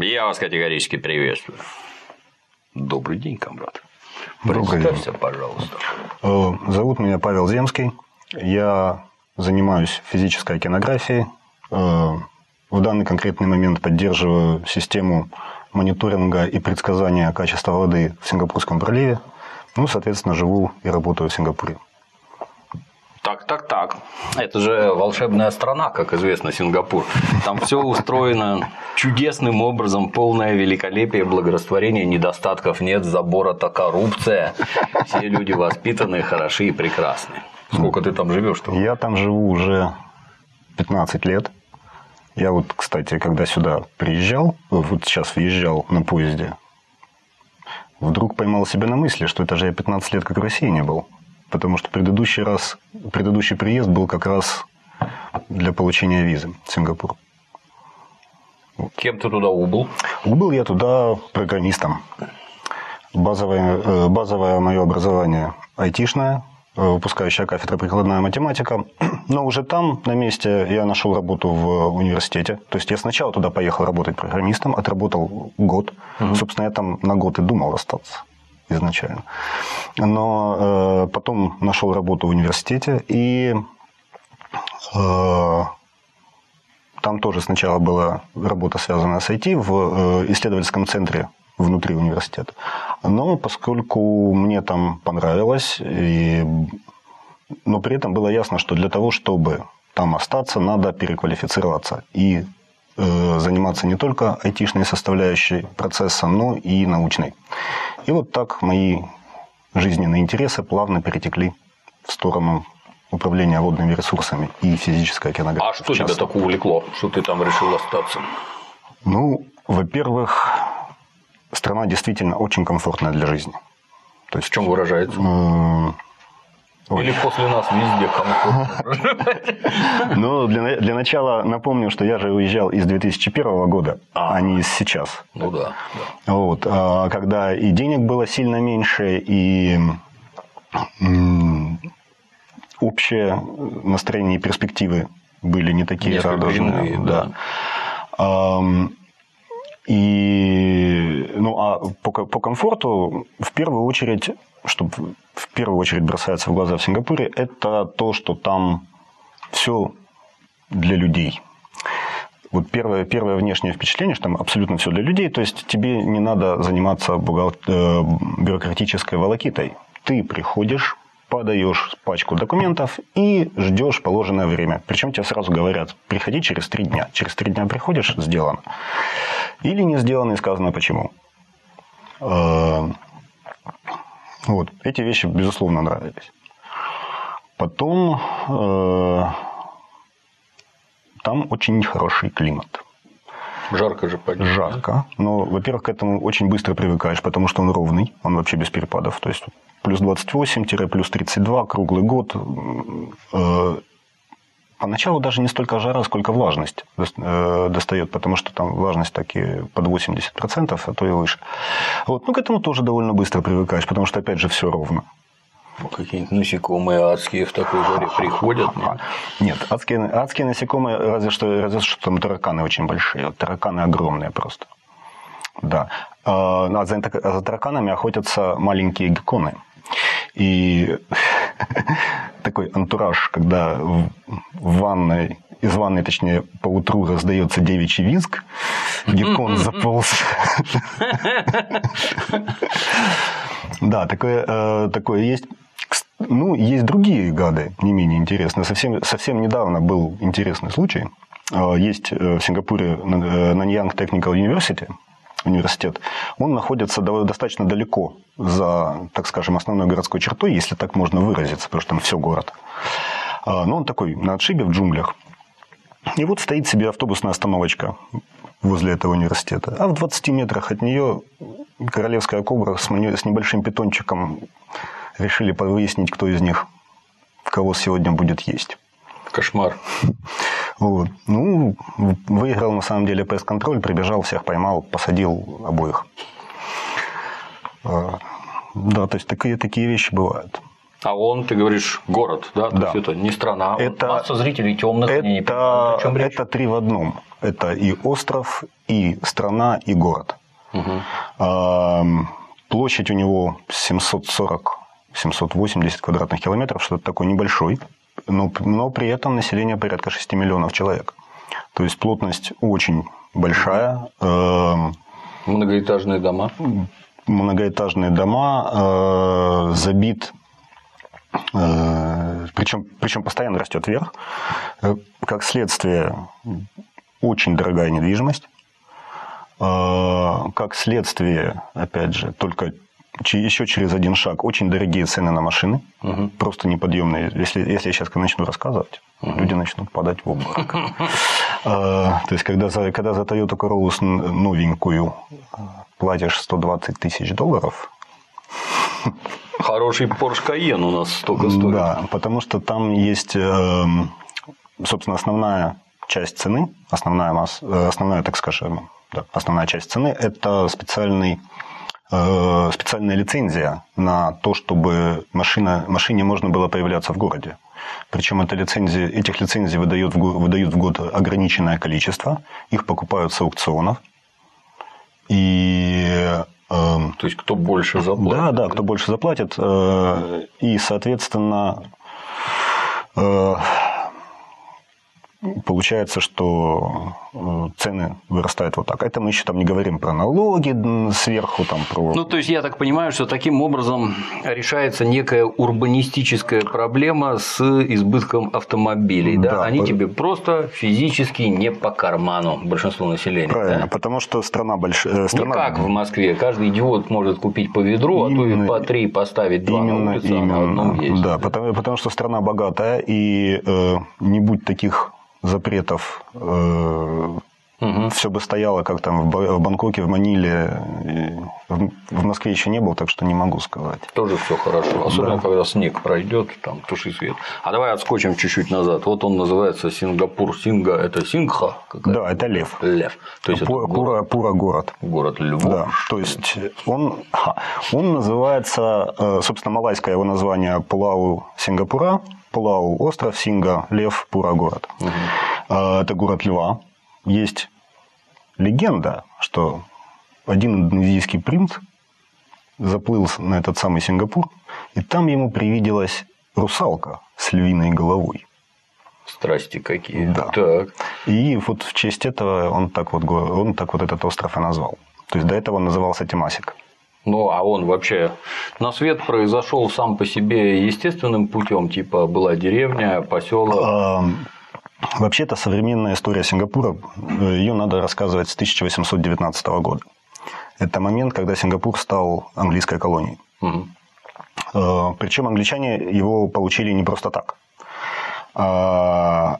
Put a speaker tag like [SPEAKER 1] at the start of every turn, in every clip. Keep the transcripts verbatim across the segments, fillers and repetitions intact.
[SPEAKER 1] Я вас категорически приветствую. Добрый день, комрад.
[SPEAKER 2] Добрый
[SPEAKER 1] Представься,
[SPEAKER 2] день.
[SPEAKER 1] пожалуйста.
[SPEAKER 2] Зовут меня Павел Земский. Я занимаюсь физической океанографией. В данный конкретный момент поддерживаю систему мониторинга и предсказания качества воды в Сингапурском проливе. Ну, соответственно, живу и работаю в Сингапуре.
[SPEAKER 1] Так, так, так. Это же волшебная страна, как известно, Сингапур. Там все устроено чудесным образом, полное великолепие, благорастворение, недостатков нет, забора-то коррупция. Все люди воспитанные, хороши и прекрасны. Сколько ты там живешь-то?
[SPEAKER 2] Я там живу уже пятнадцать лет. Я вот, кстати, когда сюда приезжал, вот сейчас въезжал на поезде, вдруг поймал себя на мысли, что это же я пятнадцать лет как в России не был. Потому что предыдущий раз, предыдущий приезд был как раз для получения визы в Сингапур.
[SPEAKER 1] Вот. Кем ты туда убыл?
[SPEAKER 2] Убыл я туда программистом. Базовое, базовое мое образование айтишное, выпускающая кафедра прикладная математика. Но уже там, на месте, я нашел работу в университете. То есть я сначала туда поехал работать программистом, отработал год. Угу. Собственно, я там на год и думал остаться изначально. Но э, потом нашел работу в университете, и э, там тоже сначала была работа, связанная с ай ти в э, исследовательском центре внутри университета. Но поскольку мне там понравилось, и, но при этом было ясно, что для того, чтобы там остаться, надо переквалифицироваться и э, заниматься не только айтишной составляющей процесса, но и научной. И вот так мои жизненные интересы плавно перетекли в сторону управления водными ресурсами и физической океанографии.
[SPEAKER 1] А что тебя так увлекло, что ты там решил остаться?
[SPEAKER 2] Ну, во-первых, страна действительно очень комфортная для жизни. То есть,
[SPEAKER 1] в чем выражается?
[SPEAKER 2] Ой.
[SPEAKER 1] Или после нас везде комфортно?
[SPEAKER 2] Ну, для, для начала напомню, что я же уезжал из две тысячи первого года, а, а не из сейчас.
[SPEAKER 1] Ну да.
[SPEAKER 2] да. Вот, а, когда и денег было сильно меньше, и м, общее настроение и перспективы были не такие радужные. Да. Да. И, ну, а по, по комфорту, в первую очередь, что в первую очередь бросается в глаза в Сингапуре, это то, что там все для людей. Вот первое, первое внешнее впечатление, что там абсолютно все для людей, то есть тебе не надо заниматься бухгал... бюрократической волокитой. Ты приходишь, подаешь пачку документов и ждешь положенное время. Причем тебе сразу говорят, приходи через три дня. Через три дня приходишь, сделано. Или не сделано, и сказано почему. Вот. Эти вещи, безусловно, нравились. Потом там очень хороший климат.
[SPEAKER 1] Жарко же, понятно.
[SPEAKER 2] Жарко. Но, во-первых, к этому очень быстро привыкаешь, потому что он ровный, он вообще без перепадов. То есть плюс двадцать восемь - плюс тридцать два круглый год. Поначалу даже не столько жара, сколько влажность достает, потому что там влажность таки под восемьдесят процентов, а то и выше. Вот. Ну, к этому тоже довольно быстро привыкаешь, потому что, опять же, все ровно.
[SPEAKER 1] Какие-нибудь насекомые адские в такой жаре приходят? Нет,
[SPEAKER 2] нет адские, адские насекомые, разве что, разве что там тараканы очень большие. Тараканы огромные просто. Да. А за, за тараканами охотятся маленькие гекконы. И такой антураж, когда в ванной, из ванной, точнее, по утру раздается девичий визг, геккон заполз. Да, такое, такое есть. Ну, есть другие гады, не менее интересные. Совсем, совсем недавно был интересный случай. Есть в Сингапуре Nanyang Technical University, университет. Он находится достаточно далеко за, так скажем, основной городской чертой, если так можно выразиться, потому что там все город. Но он такой на отшибе в джунглях. И вот стоит себе автобусная остановочка возле этого университета. А в двадцати метрах от нее королевская кобра с небольшим питончиком решили выяснить, кто из них кого сегодня будет есть.
[SPEAKER 1] Кошмар.
[SPEAKER 2] Вот. Ну, выиграл на самом деле пест-контроль, прибежал, всех поймал, посадил обоих. Да, то есть такие, такие вещи бывают.
[SPEAKER 1] А он, ты говоришь, город, да? То
[SPEAKER 2] Да.
[SPEAKER 1] есть это не страна,
[SPEAKER 2] это,
[SPEAKER 1] масса зрителей темных.
[SPEAKER 2] Это,
[SPEAKER 1] они не понимают, о чем речь.
[SPEAKER 2] это три в одном. Это и остров, и страна, и город. Угу. Площадь у него семьсот сорок - семьсот восемьдесят квадратных километров, что-то такое небольшой, но, но при этом население порядка шести миллионов человек. То есть плотность очень большая.
[SPEAKER 1] Многоэтажные дома.
[SPEAKER 2] Многоэтажные дома, забит, причем, причем постоянно растет вверх. Как следствие, очень дорогая недвижимость. Как следствие, опять же, только еще через один шаг, очень дорогие цены на машины, угу. Просто неподъемные. Если, если я сейчас начну рассказывать, угу. Люди начнут падать в обморок. То есть, когда за, когда за Toyota Corolla новенькую платишь сто двадцать тысяч долларов...
[SPEAKER 1] Хороший Porsche Cayenne у нас столько стоит.
[SPEAKER 2] Да, потому что там есть, собственно, основная часть цены, основная, масса, основная, так скажем, да, основная часть цены – это специальный, э, специальная лицензия на то, чтобы машина, машине можно было появляться в городе. Причем это лицензии, этих лицензий выдают в, выдают в год ограниченное количество, их покупают с аукционов. И, э,
[SPEAKER 1] то есть, кто больше заплатит.
[SPEAKER 2] Да, да, кто больше заплатит. Э, и, соответственно, э, получается, что цены вырастают вот так. Это мы еще там не говорим про налоги сверху. Там, про...
[SPEAKER 1] Ну, то есть, я так понимаю, что таким образом решается некая урбанистическая проблема с избытком автомобилей. Да? Да, Они по... тебе просто физически не по карману, большинству населения.
[SPEAKER 2] Правильно,
[SPEAKER 1] да?
[SPEAKER 2] Потому что страна большая. Страна...
[SPEAKER 1] Не как в Москве. Каждый идиот может купить по ведру, именно... а то и по три поставить два
[SPEAKER 2] именно,
[SPEAKER 1] на улице,
[SPEAKER 2] именно,
[SPEAKER 1] а на одном есть.
[SPEAKER 2] Да, потому, потому что страна богатая, и э, не будь таких запретов, э, угу. Все бы стояло, как там в Бангкоке, в Маниле, в, в Москве еще не был, так что не могу сказать.
[SPEAKER 1] Тоже все хорошо, особенно
[SPEAKER 2] да.
[SPEAKER 1] Когда снег пройдет, там туши свет. А давай отскочим чуть-чуть назад. Вот он называется Сингапур. Синга – это Сингха?
[SPEAKER 2] Какая? Да, это лев.
[SPEAKER 1] Лев. То есть
[SPEAKER 2] Пура, это город. Пура город.
[SPEAKER 1] Город львов.
[SPEAKER 2] Да, то есть он, он называется, собственно, малайское его название Пулау Сингапура. Пулау – остров, Синга – лев, Пура – город. Угу. Это город льва. Есть легенда, что один индонезийский принц заплыл на этот самый Сингапур, и там ему привиделась русалка с львиной головой.
[SPEAKER 1] Страсти какие.
[SPEAKER 2] Да.
[SPEAKER 1] Так.
[SPEAKER 2] И вот в честь этого он так вот, он так вот этот остров и назвал. То есть, до этого он назывался Темасик.
[SPEAKER 1] Ну, а он вообще на свет произошел сам по себе естественным путем, типа была деревня, поселок.
[SPEAKER 2] А, вообще-то современная история Сингапура, ее надо рассказывать с тысяча восемьсот девятнадцатого года. Это момент, когда Сингапур стал английской колонией. Угу. А, причем англичане его получили не просто так. А,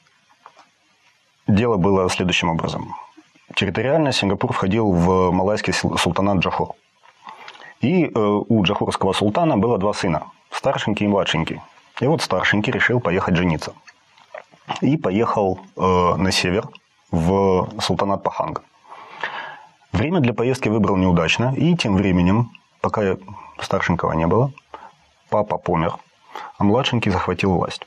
[SPEAKER 2] дело было следующим образом. Территориально Сингапур входил в малайский султанат Джохор. И э, у джохорского султана было два сына, старшенький и младшенький. И вот старшенький решил поехать жениться. И поехал э, на север, в султанат Паханг. Время для поездки выбрал неудачно, и тем временем, пока старшенького не было, папа помер, а младшенький захватил власть.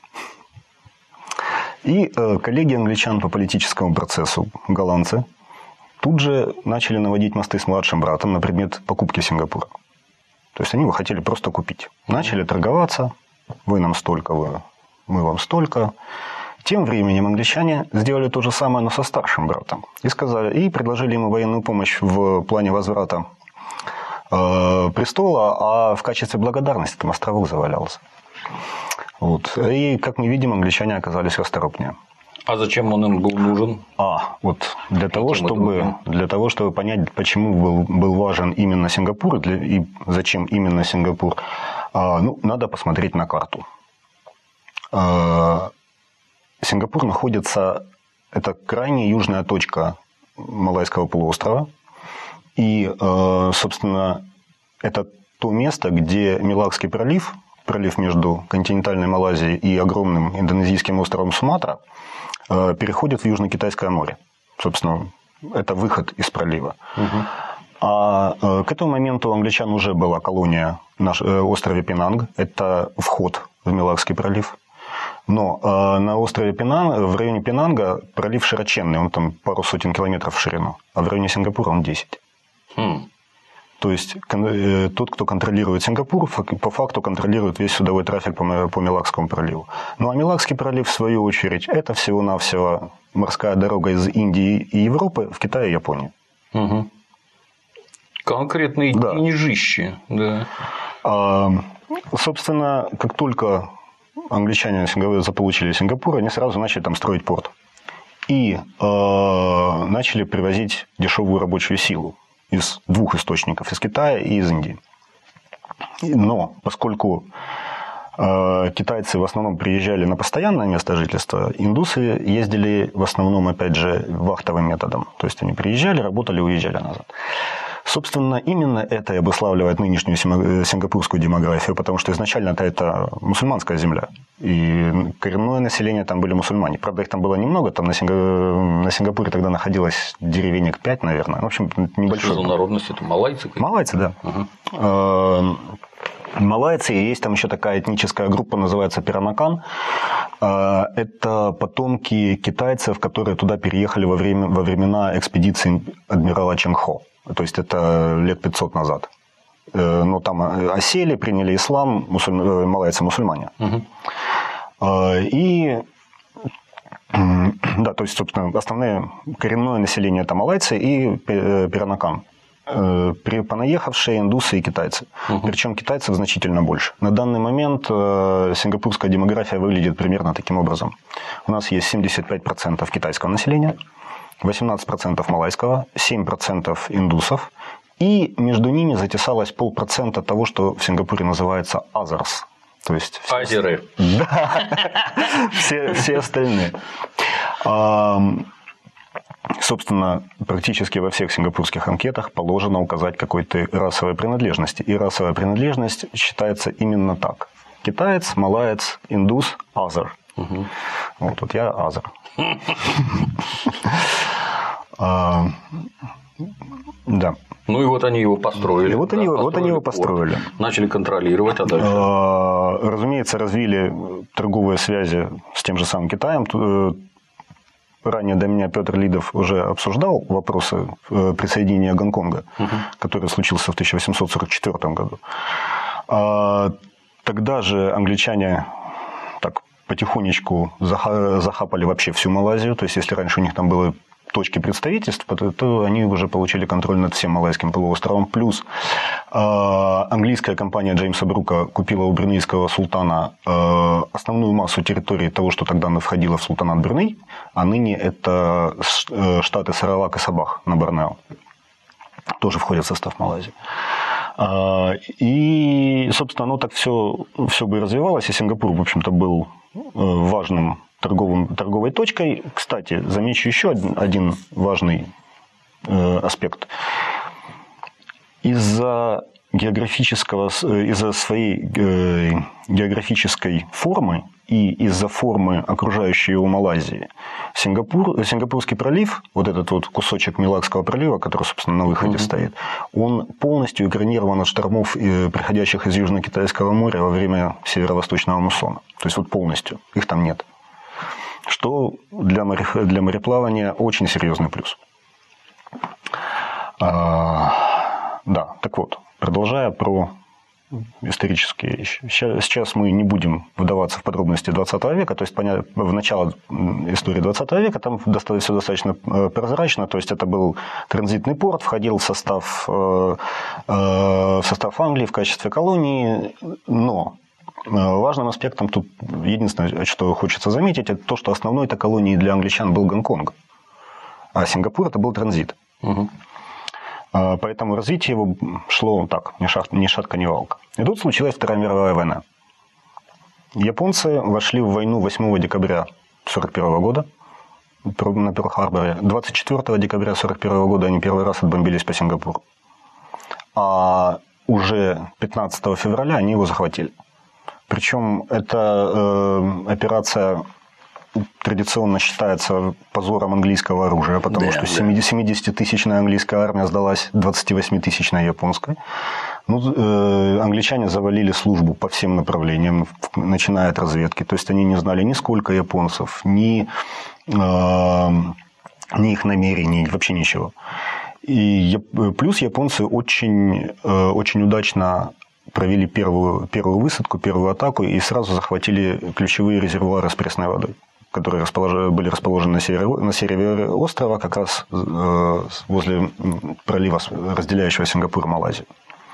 [SPEAKER 2] И э, коллеги англичан по политическому процессу, голландцы, тут же начали наводить мосты с младшим братом на предмет покупки Сингапура. То есть, они его хотели просто купить. Начали торговаться. Вы нам столько, вы, мы вам столько. Тем временем англичане сделали то же самое, но со старшим братом. И, сказали, и предложили ему военную помощь в плане возврата э, престола, а в качестве благодарности там островок завалялся. Вот. И, как мы видим, англичане оказались расторопнее.
[SPEAKER 1] А зачем он им был нужен?
[SPEAKER 2] А, вот для того, чтобы, для того, чтобы понять, почему был, был важен именно Сингапур для, и зачем именно Сингапур, а, ну, надо посмотреть на карту. А, Сингапур находится, это крайне южная точка Малайского полуострова. И, а, собственно, это то место, где Мелакский пролив, пролив между континентальной Малайзией и огромным индонезийским островом Суматра, переходит в Южно-Китайское море. Собственно, это выход из пролива. Угу. А к этому моменту у англичан уже была колония на острове Пенанг. Это вход в Милакский пролив. Но на острове Пенанг, в районе Пенанга пролив широченный, он там пару сотен километров в ширину, а в районе Сингапура он десять. Хм. То есть тот, кто контролирует Сингапур, по факту контролирует весь судовой трафик по, по Милакскому проливу. Ну а Милакский пролив, в свою очередь, это всего-навсего морская дорога из Индии и Европы в Китай и Японию.
[SPEAKER 1] Угу. Конкретные
[SPEAKER 2] да.
[SPEAKER 1] деньжищи. Да.
[SPEAKER 2] А, собственно, как только англичане заполучили Сингапур, они сразу начали там строить порт. И э, начали привозить дешевую рабочую силу из двух источников, из Китая и из Индии. Но поскольку э, китайцы в основном приезжали на постоянное место жительства, индусы ездили в основном, опять же, вахтовым методом. То есть они приезжали, работали, уезжали назад. Собственно, именно это и обуславливает нынешнюю сингапурскую демографию, потому что изначально-то это мусульманская земля, и коренное население там были мусульмане. Правда, их там было немного, там на, Синга... на Сингапуре тогда находилось деревенек пять, наверное. В общем, небольшой.
[SPEAKER 1] Что за народность? Это малайцы?
[SPEAKER 2] Малайцы, да. Угу. Малайцы, и есть там еще такая этническая группа, называется Пиранакан. Это потомки китайцев, которые туда переехали во, время... во времена экспедиции адмирала Чен Хо. То есть это лет пятьсот назад. Но там осели, приняли ислам, мусуль... малайцы-мусульмане. Угу. И да, то есть, собственно, основное коренное население это малайцы и Пиранакан. Понаехавшие индусы и китайцы. Угу. Причем китайцев значительно больше. На данный момент сингапурская демография выглядит примерно таким образом. У нас есть семьдесят пять процентов китайского населения, восемнадцать процентов малайского, семь процентов индусов, и между ними затесалось полпроцента того, что в Сингапуре называется азерс. То есть все...
[SPEAKER 1] Азеры.
[SPEAKER 2] Да, все, все остальные. Собственно, практически во всех сингапурских анкетах положено указать какой-то расовой принадлежности. И расовая принадлежность считается именно так. Китаец, малаец, индус, азер. Угу. Вот, вот я азер. а, да.
[SPEAKER 1] Ну и вот они его построили.
[SPEAKER 2] И вот,
[SPEAKER 1] да,
[SPEAKER 2] они,
[SPEAKER 1] построили
[SPEAKER 2] вот они его
[SPEAKER 1] порт,
[SPEAKER 2] построили.
[SPEAKER 1] Начали контролировать, а дальше?
[SPEAKER 2] А, разумеется, развили торговые связи с тем же самым Китаем. Ранее до меня Петр Лидов уже обсуждал вопросы присоединения Гонконга, угу. который случился в тысяча восемьсот сорок четвёртом году. А, тогда же англичане так потихонечку захапали вообще всю Малайзию. То есть, если раньше у них там было точки представительств, то, то они уже получили контроль над всем Малайским полуостровом. Плюс э, английская компания Джеймса Брука купила у брунейского султана э, основную массу территории того, что тогда входило в султанат Бруней, а ныне это штаты Саравак и Сабах на Борнео. Тоже входят в состав Малайзии. Э, и, собственно, оно так все, все бы развивалось, и Сингапур, в общем-то, был важным Торговым, торговой точкой. Кстати, замечу еще один, один важный э, аспект. Из-за географического, из-за своей э, географической формы и из-за формы окружающей его Малайзии, Сингапур, Сингапурский пролив, вот этот вот кусочек Милакского пролива, который, собственно, на выходе mm-hmm. стоит, он полностью экранирован от штормов, приходящих из Южно-Китайского моря во время северо-восточного муссона. То есть, вот полностью. Их там нет. Что для, море, для мореплавания очень серьезный плюс. А, да, так вот, продолжая про исторические вещи. Сейчас, сейчас мы не будем вдаваться в подробности двадцатого века, то есть в начало истории двадцатого века там все достаточно прозрачно, то есть это был транзитный порт, входил в состав, в состав Англии в качестве колонии, но важным аспектом тут, единственное, что хочется заметить, это то, что основной-то колонией для англичан был Гонконг, а Сингапур это был транзит. Угу. Поэтому развитие его шло так, ни, шаг, ни шатка, ни валка. И тут случилась Вторая мировая война. Японцы вошли в войну восьмого декабря сорок первого года на Пёрл-Харборе. двадцать четвёртого декабря сорок первого года они первый раз отбомбились по Сингапуру. А уже пятнадцатого февраля они его захватили. Причем эта э, операция традиционно считается позором английского оружия, потому
[SPEAKER 1] да,
[SPEAKER 2] что
[SPEAKER 1] да.
[SPEAKER 2] семидесятитысячная английская армия сдалась двадцативосьмитысячной японской. Ну, э, англичане завалили службу по всем направлениям, начиная от разведки. То есть они не знали ни сколько японцев, ни, э, ни их намерений, вообще ничего. И плюс японцы очень, э, очень удачно провели первую, первую высадку, первую атаку и сразу захватили ключевые резервуары с пресной водой, которые располож... были расположены на севере, на севере острова, как раз э, возле пролива, разделяющего Сингапур и Малайзию.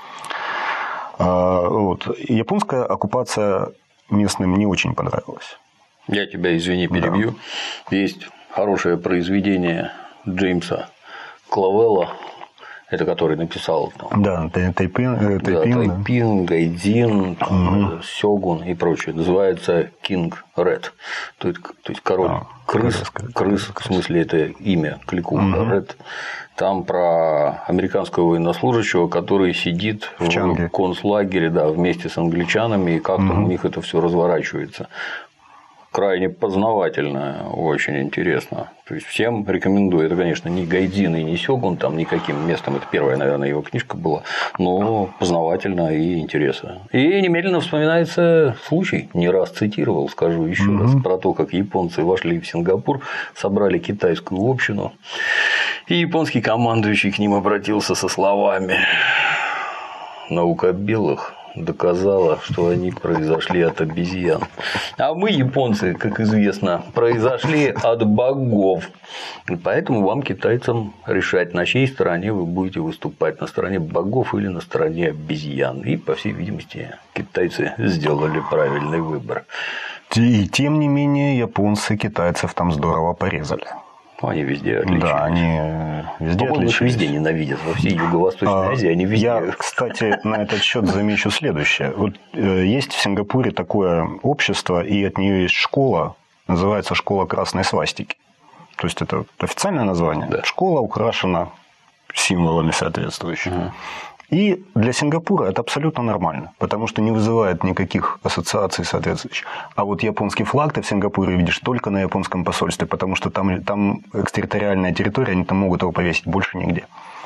[SPEAKER 2] А, вот. Японская оккупация местным не очень понравилась.
[SPEAKER 1] Я тебя, извини, перебью. Да. Есть хорошее произведение Джеймса Кловелла, это который написал там,
[SPEAKER 2] да, Тайпин,
[SPEAKER 1] да,
[SPEAKER 2] Тайпин,
[SPEAKER 1] Тайпин,
[SPEAKER 2] да.
[SPEAKER 1] Гайдзин,
[SPEAKER 2] угу.
[SPEAKER 1] Сёгун и прочее. Называется King Red. То есть, то есть король а, крыс, крыс, крыс, в смысле это имя, клику, угу. Red. Там про американского военнослужащего, который сидит в, в концлагере, да, вместе с англичанами, и как угу. там у них это все разворачивается. Крайне познавательно, очень интересно. То есть всем рекомендую. Это, конечно, не Гайдзин и не Сёгун, там никаким местом. Это первая, наверное, его книжка была, но познавательно и интересно. И немедленно вспоминается случай, не раз цитировал, скажу еще угу. раз, про то, как японцы вошли в Сингапур, собрали китайскую общину, и японский командующий к ним обратился со словами: «Наука белых доказала, что они произошли от обезьян. А мы, японцы, как известно, произошли от богов. И поэтому вам, китайцам, решать, на чьей стороне вы будете выступать, на стороне богов или на стороне обезьян». И, по всей видимости, китайцы сделали правильный выбор.
[SPEAKER 2] И тем не менее, японцы китайцев там здорово порезали.
[SPEAKER 1] Они везде отличились.
[SPEAKER 2] Да, они везде
[SPEAKER 1] По-моему,
[SPEAKER 2] отличились.
[SPEAKER 1] Их везде ненавидят. Во всей Юго-Восточной Азии они везде.
[SPEAKER 2] Я, кстати, на этот счет замечу следующее. Вот есть в Сингапуре такое общество, и от нее есть школа, называется «Школа красной свастики». То есть это официальное название. Да. Школа украшена символами соответствующими. Угу. И для Сингапура это абсолютно нормально, потому что не вызывает никаких ассоциаций соответствующих. А вот японский флаг ты в Сингапуре видишь только на японском посольстве, потому что там, там экстерриториальная территория, они там могут его повесить больше нигде.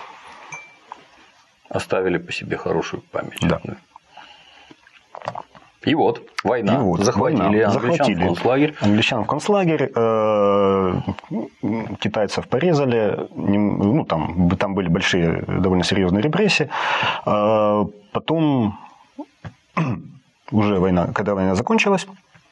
[SPEAKER 1] Оставили по себе хорошую память.
[SPEAKER 2] Да.
[SPEAKER 1] И вот, война. И вот, захватили война. Англичан захватили. в концлагерь.
[SPEAKER 2] Англичан в концлагерь, э, китайцев порезали, ну, там, там были большие, довольно серьезные репрессии. Э, потом, уже война, когда война закончилась,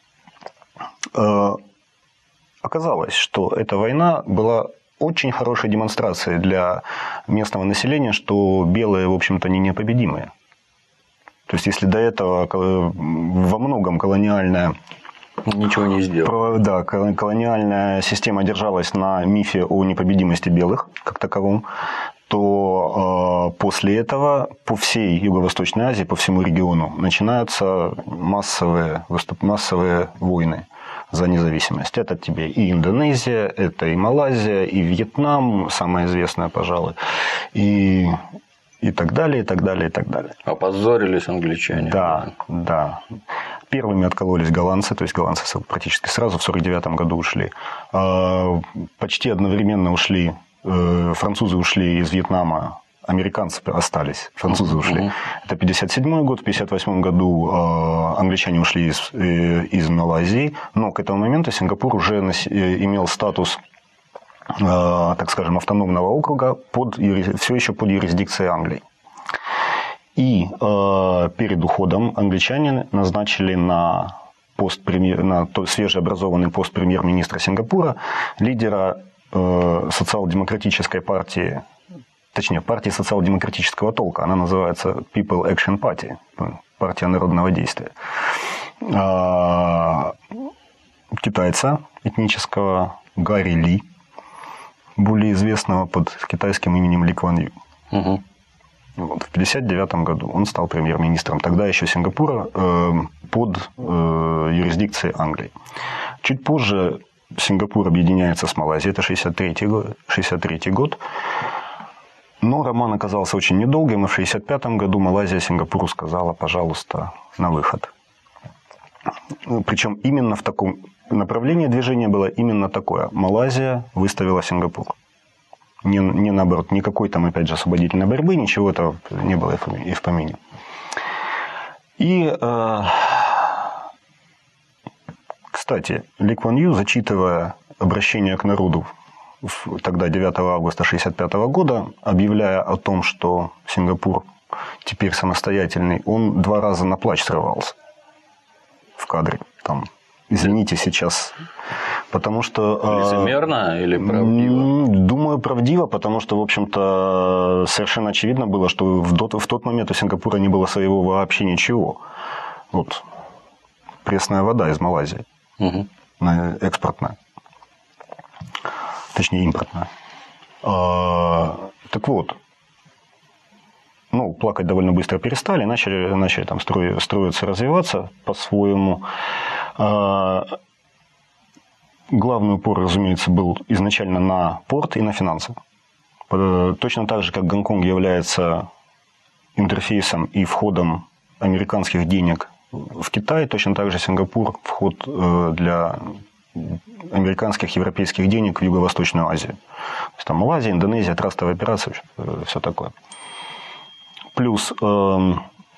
[SPEAKER 2] э, оказалось, что эта война была очень хорошей демонстрацией для местного населения, что белые, в общем-то, не непобедимые. То есть, если до этого во многом колониальная,
[SPEAKER 1] ничего не сделала.
[SPEAKER 2] Да, колониальная система держалась на мифе о непобедимости белых, как таковом, то э, после этого по всей Юго-Восточной Азии, по всему региону начинаются массовые, массовые войны за независимость. Это тебе и Индонезия, это и Малайзия, и Вьетнам, самая известная, пожалуй, и... И так далее, и так далее, и так далее.
[SPEAKER 1] Опозорились англичане.
[SPEAKER 2] Да, да. Первыми откололись голландцы, то есть голландцы практически сразу в сорок девятом году ушли. Почти одновременно ушли, французы ушли из Вьетнама, американцы остались, французы ушли. Uh-huh. Это пятьдесят седьмой год, в пятьдесят восьмом году англичане ушли из, из Малайзии, но к этому моменту Сингапур уже имел статус, так скажем, автономного округа под, все еще под юрисдикцией Англии. И э, перед уходом англичане назначили на, пост премьер, на тот свежеобразованный пост премьер-министра Сингапура лидера э, социал-демократической партии, точнее, партии социал-демократического толка. Она называется People Action Party, партия народного действия. Э, китайца этнического Гарри Ли, более известного под китайским именем Ли Куан Ю. Угу. Вот, в пятьдесят девятом году он стал премьер-министром тогда еще Сингапура э, под э, юрисдикцией Англии. Чуть позже Сингапур объединяется с Малайзией, это шестьдесят третий год, шестьдесят третий год. Но роман оказался очень недолгим, и в шестьдесят пятом году Малайзия Сингапуру сказала: пожалуйста, на выход. Причем именно в таком направлении движения было именно такое. Малайзия выставила Сингапур. Не, не наоборот, никакой там, опять же, освободительной борьбы, ничего этого не было и в помине. И, э, кстати, Ли Куан Ю, зачитывая обращение к народу тогда девятого августа тысяча девятьсот шестьдесят пятого года, объявляя о том, что Сингапур теперь самостоятельный, он два раза на плач срывался в кадре. Там, извините, сейчас... Потому что...
[SPEAKER 1] Лицемерно или правдиво?
[SPEAKER 2] Думаю, правдиво, потому что, в общем-то, совершенно очевидно было, что в тот, в тот момент у Сингапура не было своего вообще ничего. Вот. Пресная вода из Малайзии. Угу. Экспортная. Точнее, импортная. А, так вот. Ну, плакать довольно быстро перестали, начали, начали там строи, строиться, развиваться по-своему. А, главный упор, разумеется, был изначально на порт и на финансы. Точно так же, как Гонконг является интерфейсом и входом американских денег в Китай, точно так же Сингапур – вход для американских, европейских денег в Юго-Восточную Азию. То есть, там Малайзия, Индонезия, трастовые операции, все такое. Плюс, э,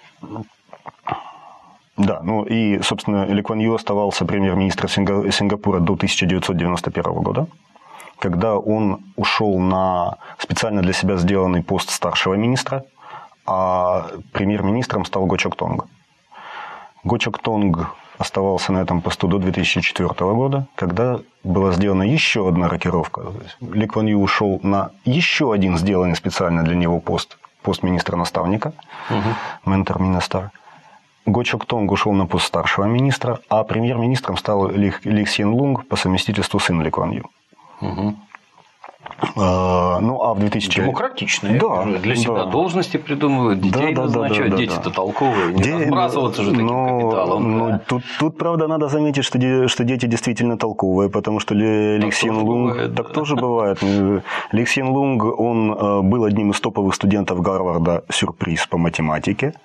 [SPEAKER 2] да, ну и, собственно, Ли Куан Ю оставался премьер-министром Сингапура до тысяча девятьсот девяносто первого года, когда он ушел на специально для себя сделанный пост старшего министра, а премьер-министром стал Го Чок Тонг. Го Чок Тонг оставался на этом посту до две тысячи четвёртого года, когда была сделана еще одна рокировка. Ли Куан Ю ушел на еще один сделанный специально для него пост, пост министра-наставника, угу. ментор-министр. Го Чок Тонг ушел на пост старшего министра, а премьер-министром стал Ли, Ли Ксьен Лунг, по совместительству сын Ли Куан Ю. Угу. А, ну, а в двухтысячном...
[SPEAKER 1] Демократичные.
[SPEAKER 2] Да,
[SPEAKER 1] для себя
[SPEAKER 2] да.
[SPEAKER 1] должности придумывают, детей да, да, назначают. Да, да,
[SPEAKER 2] да,
[SPEAKER 1] Дети-то
[SPEAKER 2] да.
[SPEAKER 1] толковые, не Де... разбрасываться же таким
[SPEAKER 2] но,
[SPEAKER 1] капиталом.
[SPEAKER 2] Но
[SPEAKER 1] да.
[SPEAKER 2] тут, тут, правда, надо заметить, что, де... что дети действительно толковые, потому что Ли, Ли Ксьен Лунг... Бывает, так да. тоже бывает. Ли Ксьен Лунг, он был одним из топовых студентов Гарварда, сюрприз по математике.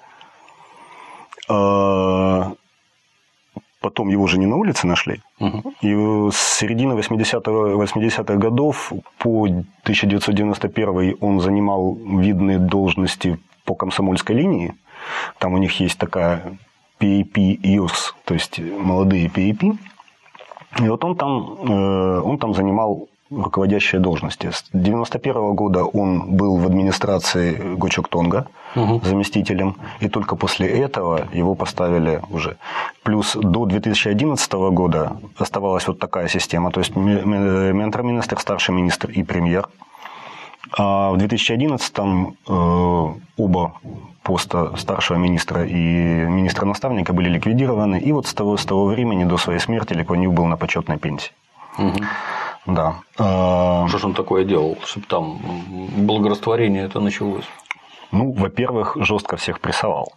[SPEAKER 2] Потом его же не на улице нашли. Угу. И с середины восьмидесятых годов по тысяча девятьсот девяносто первый он занимал видные должности по комсомольской линии. Там у них есть такая пи эй пи Youth, то есть молодые пи эй пи. И вот он там, он там занимал руководящие должности. С девяносто первого года он был в администрации Го Чок Тонга угу. заместителем, и только после этого его поставили уже. Плюс до две тысячи одиннадцатого года оставалась вот такая система, то есть ментор-министр, старший министр и премьер. А в две тысячи одиннадцатом э, оба поста старшего министра и министра-наставника были ликвидированы, и вот с того, с того времени до своей смерти Ли Куан Ю был на почетной пенсии. Угу. Да.
[SPEAKER 1] Что же он такое делал, чтобы там благорастворение это началось?
[SPEAKER 2] Ну, во-первых, жестко всех прессовал.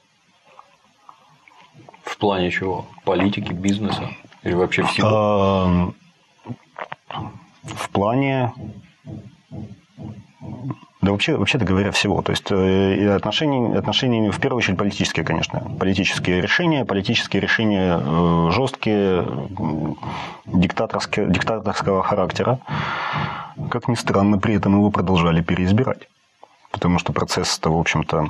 [SPEAKER 1] В плане чего? Политики, бизнеса? Или вообще всего?
[SPEAKER 2] В плане... Да вообще, вообще-то говоря, всего. То есть, отношениями, отношениями, в первую очередь, политические, конечно. Политические решения, политические решения жесткие, диктаторские, диктаторского характера. Как ни странно, при этом его продолжали переизбирать. Потому что процесс-то, в общем-то,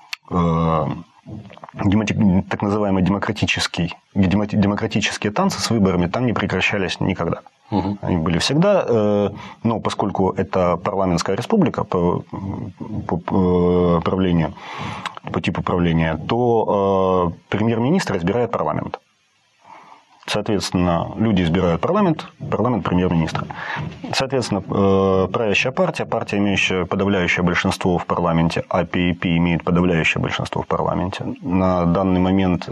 [SPEAKER 2] так называемый демократический, демократические танцы с выборами там не прекращались никогда. Угу. Они были всегда, но поскольку это парламентская республика по, по, по правлению, по типу правления, то премьер-министр избирает парламент. Соответственно, люди избирают парламент, парламент премьер-министра. Соответственно, правящая партия, партия, имеющая подавляющее большинство в парламенте, а пи эй пи имеет подавляющее большинство в парламенте. На данный момент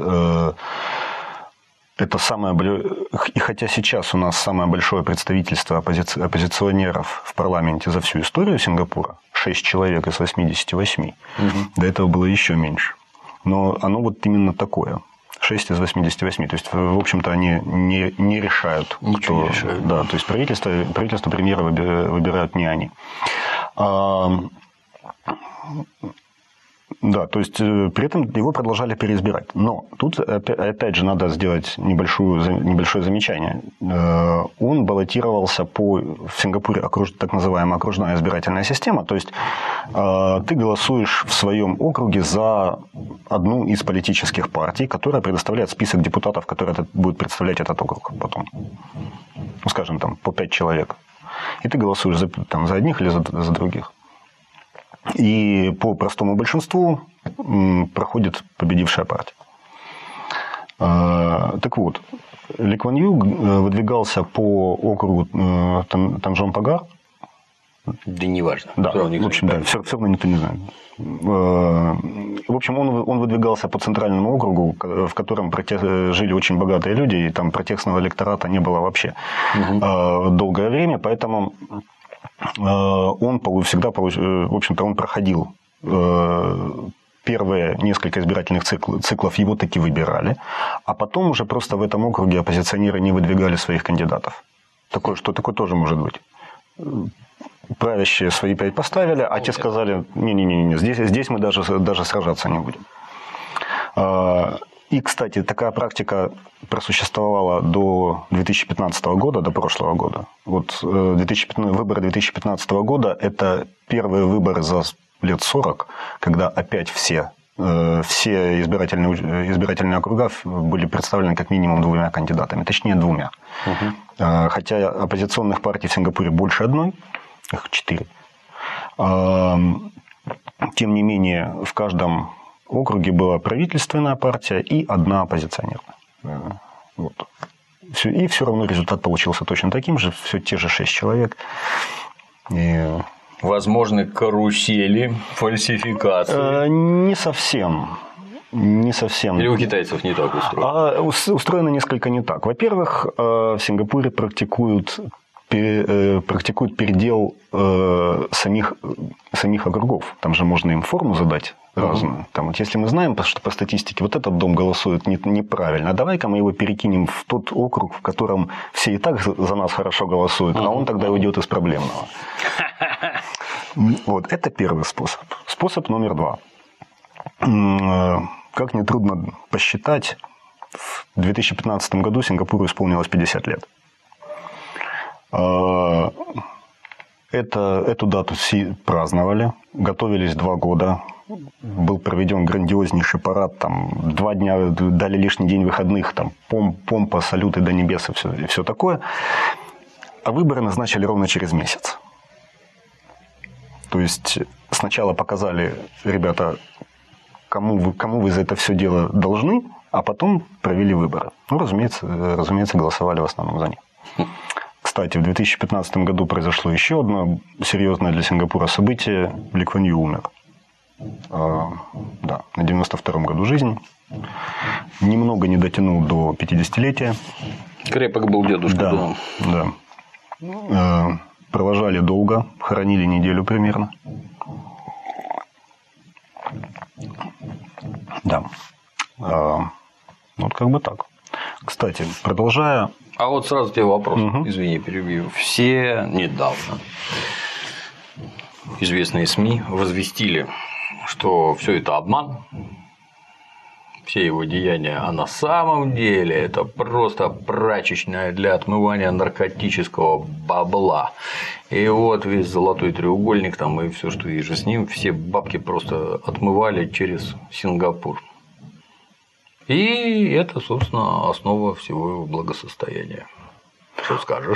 [SPEAKER 2] это самое... И хотя сейчас у нас самое большое представительство оппози... оппозиционеров в парламенте за всю историю Сингапура, шесть человек из восьмидесяти восьми, угу. До этого было еще меньше. Но оно вот именно такое. шесть из восьмидесяти восьми. То есть, в общем-то, они не, не решают, кто... Не решают. Да, то есть, правительство, правительство премьера выбирают не они. А, Да, то есть при этом его продолжали переизбирать. Но тут опять же надо сделать небольшую, небольшое замечание. Он баллотировался по в Сингапуре окруж, так называемая окружная избирательная система. То есть ты голосуешь в своем округе за одну из политических партий, которая предоставляет список депутатов, которые будут представлять этот округ потом. Ну, скажем, там по пять человек. И ты голосуешь за, там, за одних или за, за других. И по простому большинству проходит победившая партия. Так вот, Ли Куан Ю выдвигался по округу Танджон-Пагар.
[SPEAKER 1] Да не важно.
[SPEAKER 2] Да, в общем, да, все, все равно никто не знает. В общем, он, он выдвигался по центральному округу, в котором жили очень богатые люди, и там протестного электората не было вообще угу. долгое время, поэтому он всегда, в общем-то, он проходил первые несколько избирательных циклов, его таки выбирали, а потом уже просто в этом округе оппозиционеры не выдвигали своих кандидатов. Такое, что такое тоже может быть. Правящие свои пять поставили, а те сказали, не-не-не, здесь, здесь мы даже, даже сражаться не будем. И, кстати, такая практика просуществовала до две тысячи пятнадцатого года, до прошлого года. Вот две тысячи пятнадцатый, выборы две тысячи пятнадцатого года – это первые выборы за лет сорок, когда опять все, все избирательные, избирательные округа были представлены как минимум двумя кандидатами, точнее двумя. Угу. Хотя оппозиционных партий в Сингапуре больше одной, их четыре. Тем не менее, в каждом округе была правительственная партия и одна оппозиционерная. Вот. И все равно результат получился точно таким же, все те же шесть человек. И...
[SPEAKER 1] Возможны карусели, фальсификации?
[SPEAKER 2] Не совсем. Не совсем.
[SPEAKER 1] Или у китайцев не так устроено?
[SPEAKER 2] А устроено несколько не так. Во-первых, в Сингапуре практикуют, практикуют передел самих, самих округов. Там же можно им форму задать разную. Uh-huh. Там, вот если мы знаем, что по статистике вот этот дом голосует не, неправильно, а давай-ка мы его перекинем в тот округ, в котором все и так за нас хорошо голосуют, uh-huh. а он тогда уйдет из проблемного. Вот, это первый способ. Способ номер два. Как нетрудно посчитать, в две тысячи пятнадцатом году Сингапуру исполнилось пятьдесят лет. Это, эту дату все праздновали, готовились два года. Был проведен грандиознейший парад, там, два дня дали лишний день выходных, там, пом, помпа, салюты до небес и все, и все такое. А выборы назначили ровно через месяц. То есть сначала показали, ребята, кому вы, кому вы за это все дело должны, а потом провели выборы. Ну, разумеется, разумеется, голосовали в основном за них. Кстати, в две тысячи пятнадцатом году произошло еще одно серьезное для Сингапура событие. Ли Куан Ю умер. Да, на девяносто втором году жизни. Немного не дотянул до пятидесятилетия.
[SPEAKER 1] Крепок был дедушка.
[SPEAKER 2] Да, да. Провожали долго, хоронили неделю примерно. Да. Вот как бы так. Кстати, продолжая...
[SPEAKER 1] А вот сразу тебе вопрос, угу. Извини, перебью. Все недавно известные СМИ возвестили, что все это обман, все его деяния, а на самом деле это просто прачечная для отмывания наркотического бабла. И вот весь золотой треугольник там и все, что есть с ним, все бабки просто отмывали через Сингапур. И это, собственно, основа всего его благосостояния. Что скажешь?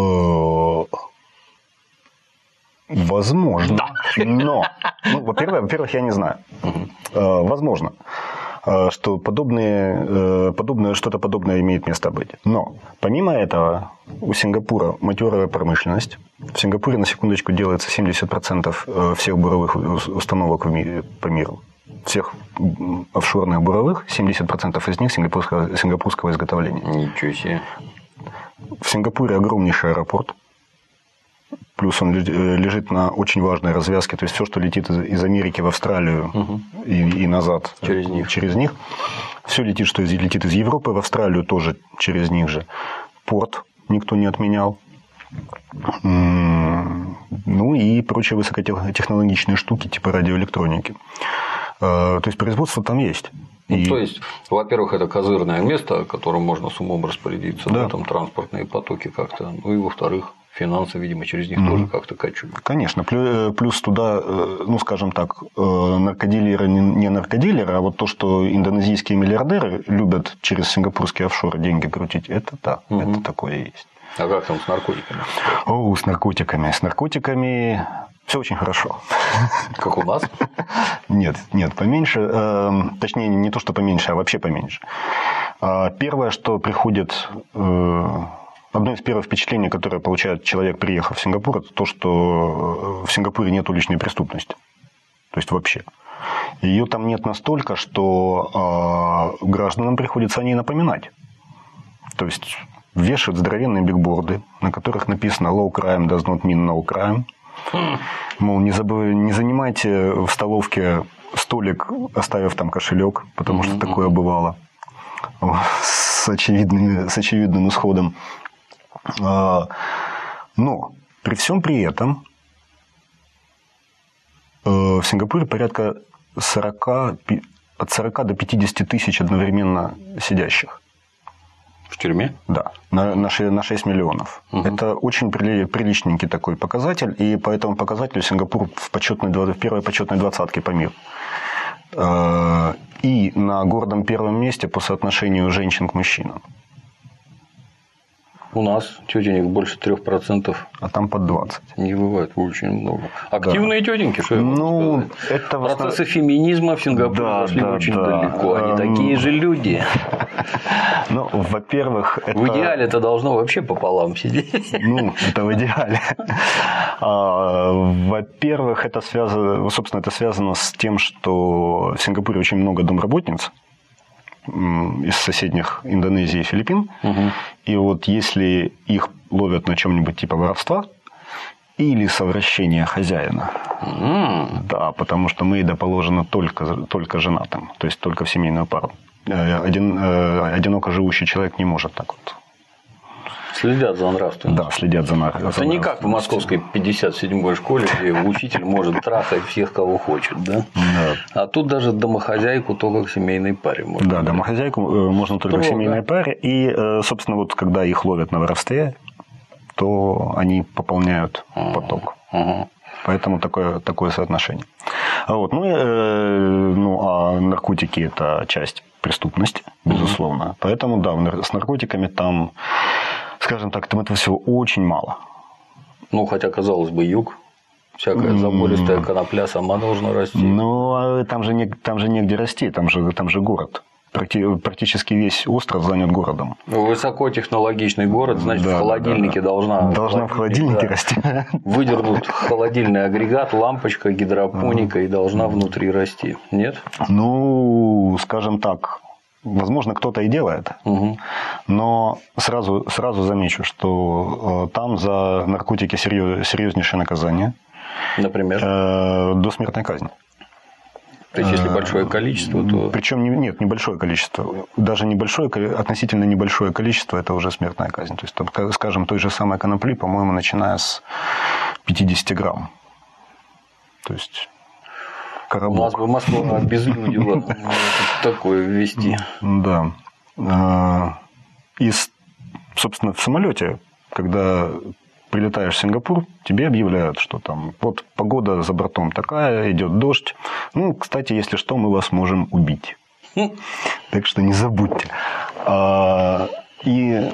[SPEAKER 2] Возможно. Но, ну, во-первых, во-первых, я не знаю. Возможно, что подобные, подобное, что-то подобное имеет место быть. Но, помимо этого, у Сингапура матерая промышленность. В Сингапуре, на секундочку, делается семьдесят процентов всех буровых установок в мире, по миру. Всех офшорных буровых, семьдесят процентов из них сингапурского, сингапурского изготовления.
[SPEAKER 1] Ничего себе.
[SPEAKER 2] В Сингапуре огромнейший аэропорт. Плюс он лежит на очень важной развязке. То есть все, что летит из Америки в Австралию угу. и, и назад
[SPEAKER 1] через них.
[SPEAKER 2] через них. Все летит, что летит из Европы в Австралию, тоже через них же. Порт никто не отменял. Ну и прочие высокотехнологичные штуки типа радиоэлектроники. То есть производство там есть.
[SPEAKER 1] Ну,
[SPEAKER 2] и...
[SPEAKER 1] То есть, во-первых, это козырное место, которым можно с умом распорядиться,
[SPEAKER 2] да.
[SPEAKER 1] да, там транспортные потоки как-то. Ну и во-вторых, финансы, видимо, через них mm-hmm. тоже как-то качают.
[SPEAKER 2] Конечно. Плюс туда, ну, скажем так, наркодилеры не наркодилеры, а вот то, что индонезийские миллиардеры любят через сингапурские офшоры деньги крутить, это да, mm-hmm. это такое есть.
[SPEAKER 1] А как там с наркотиками?
[SPEAKER 2] О, с наркотиками. С наркотиками все очень хорошо.
[SPEAKER 1] Как у нас?
[SPEAKER 2] Нет, нет, поменьше. Точнее, не то, что поменьше, а вообще поменьше. Первое, что приходит... Одно из первых впечатлений, которое получает человек, приехав в Сингапур, это то, что в Сингапуре нет уличной преступности. То есть вообще. Ее там нет настолько, что гражданам приходится о ней напоминать. То есть вешают здоровенные бигборды, на которых написано «Low crime does not mean no crime». Мол, не, забыв... не занимайте в столовке столик, оставив там кошелек, потому что такое бывало с, очевидными, с очевидным исходом. Но при всем при этом в Сингапуре порядка сорока, от сорока до пятидесяти тысяч одновременно сидящих.
[SPEAKER 1] В тюрьме?
[SPEAKER 2] Да, на, на шесть миллионов. Угу. Это очень приличненький такой показатель, и по этому показателю Сингапур в, почетной, в первой почетной двадцатке по миру. И на гордом первом месте по соотношению женщин к мужчинам.
[SPEAKER 1] У нас тетенек больше трех процентов.
[SPEAKER 2] А там под двадцать.
[SPEAKER 1] Не бывает очень много. Активные да. тетеньки, что я могу
[SPEAKER 2] ну,
[SPEAKER 1] сказать.
[SPEAKER 2] Это
[SPEAKER 1] Процессы основ... феминизма в Сингапуре да, зашли да, очень да. далеко. Они а, такие ну... же люди.
[SPEAKER 2] Ну, во-первых, это...
[SPEAKER 1] В идеале это должно вообще пополам сидеть.
[SPEAKER 2] Ну, это в идеале. Во-первых, это связано, собственно, это связано с тем, что в Сингапуре очень много домработниц из соседних Индонезии и Филиппин. Угу. И вот если их ловят на чем-нибудь типа воровства или совращения хозяина, угу. да, потому что мейда положено только, только женатым, то есть только в семейную пару. Один, одиноко живущий человек не может так вот.
[SPEAKER 1] Следят за нравственностью.
[SPEAKER 2] Да, следят за нравственностью.
[SPEAKER 1] Это не как в московской пятьдесят седьмой школе, где учитель может трахать всех, кого хочет, да? Да. А тут даже домохозяйку только к семейной паре можно.
[SPEAKER 2] Да, домохозяйку можно только Строго. к семейной паре. И, собственно, вот когда их ловят на воровстве, то они пополняют uh-huh. поток. Uh-huh. Поэтому такое, такое соотношение. Вот. Ну, э, ну, а наркотики – это часть преступности, безусловно. Uh-huh. Поэтому, да, с наркотиками там... Скажем так, там этого всего очень мало.
[SPEAKER 1] Ну, хотя, казалось бы, юг, всякая забористая конопля сама должна расти.
[SPEAKER 2] Ну, там же, не, там же негде расти, там же, там же город. Практически весь остров занят городом.
[SPEAKER 1] Высокотехнологичный город, значит, да, в холодильнике да, да. должна...
[SPEAKER 2] Должна в холодильнике да, расти.
[SPEAKER 1] Выдернут холодильный агрегат, лампочка, гидропоника, и должна внутри расти. Нет?
[SPEAKER 2] Ну, скажем так... Возможно, кто-то и делает, угу. но сразу, сразу замечу, что там за наркотики серьез, серьезнейшее наказание.
[SPEAKER 1] Например?
[SPEAKER 2] Э, до смертной казни.
[SPEAKER 1] То есть, если большое количество, то...
[SPEAKER 2] Причем нет, небольшое количество. Даже небольшое, относительно небольшое количество – это уже смертная казнь. То есть, там, скажем, той же самой конопли, по-моему, начиная с пятидесяти грамм. То есть... Коробок.
[SPEAKER 1] У нас бы Москва обезлюдила такое ввести.
[SPEAKER 2] Да. И, собственно, в самолете, когда прилетаешь в Сингапур, тебе объявляют, что там вот погода за бортом такая, идет дождь. Ну, кстати, если что, мы вас можем убить. Так что не забудьте. И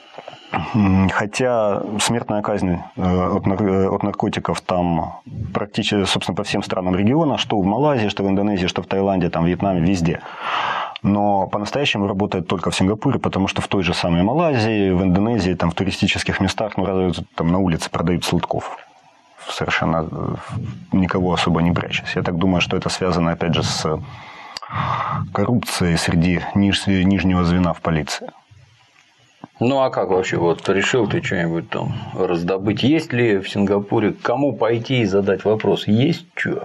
[SPEAKER 2] хотя смертная казнь от наркотиков там практически, собственно, по всем странам региона, что в Малайзии, что в Индонезии, что в Таиланде, там, в Вьетнаме, везде. Но по-настоящему работает только в Сингапуре, потому что в той же самой Малайзии, в Индонезии, там, в туристических местах, ну, там на улице продают сладков. Совершенно никого особо не прячась. Я так думаю, что это связано, опять же, с коррупцией среди ниж... нижнего звена в полиции.
[SPEAKER 1] Ну, а как вообще? Вот решил ты что-нибудь там раздобыть? Есть ли в Сингапуре кому пойти и задать вопрос? Есть что?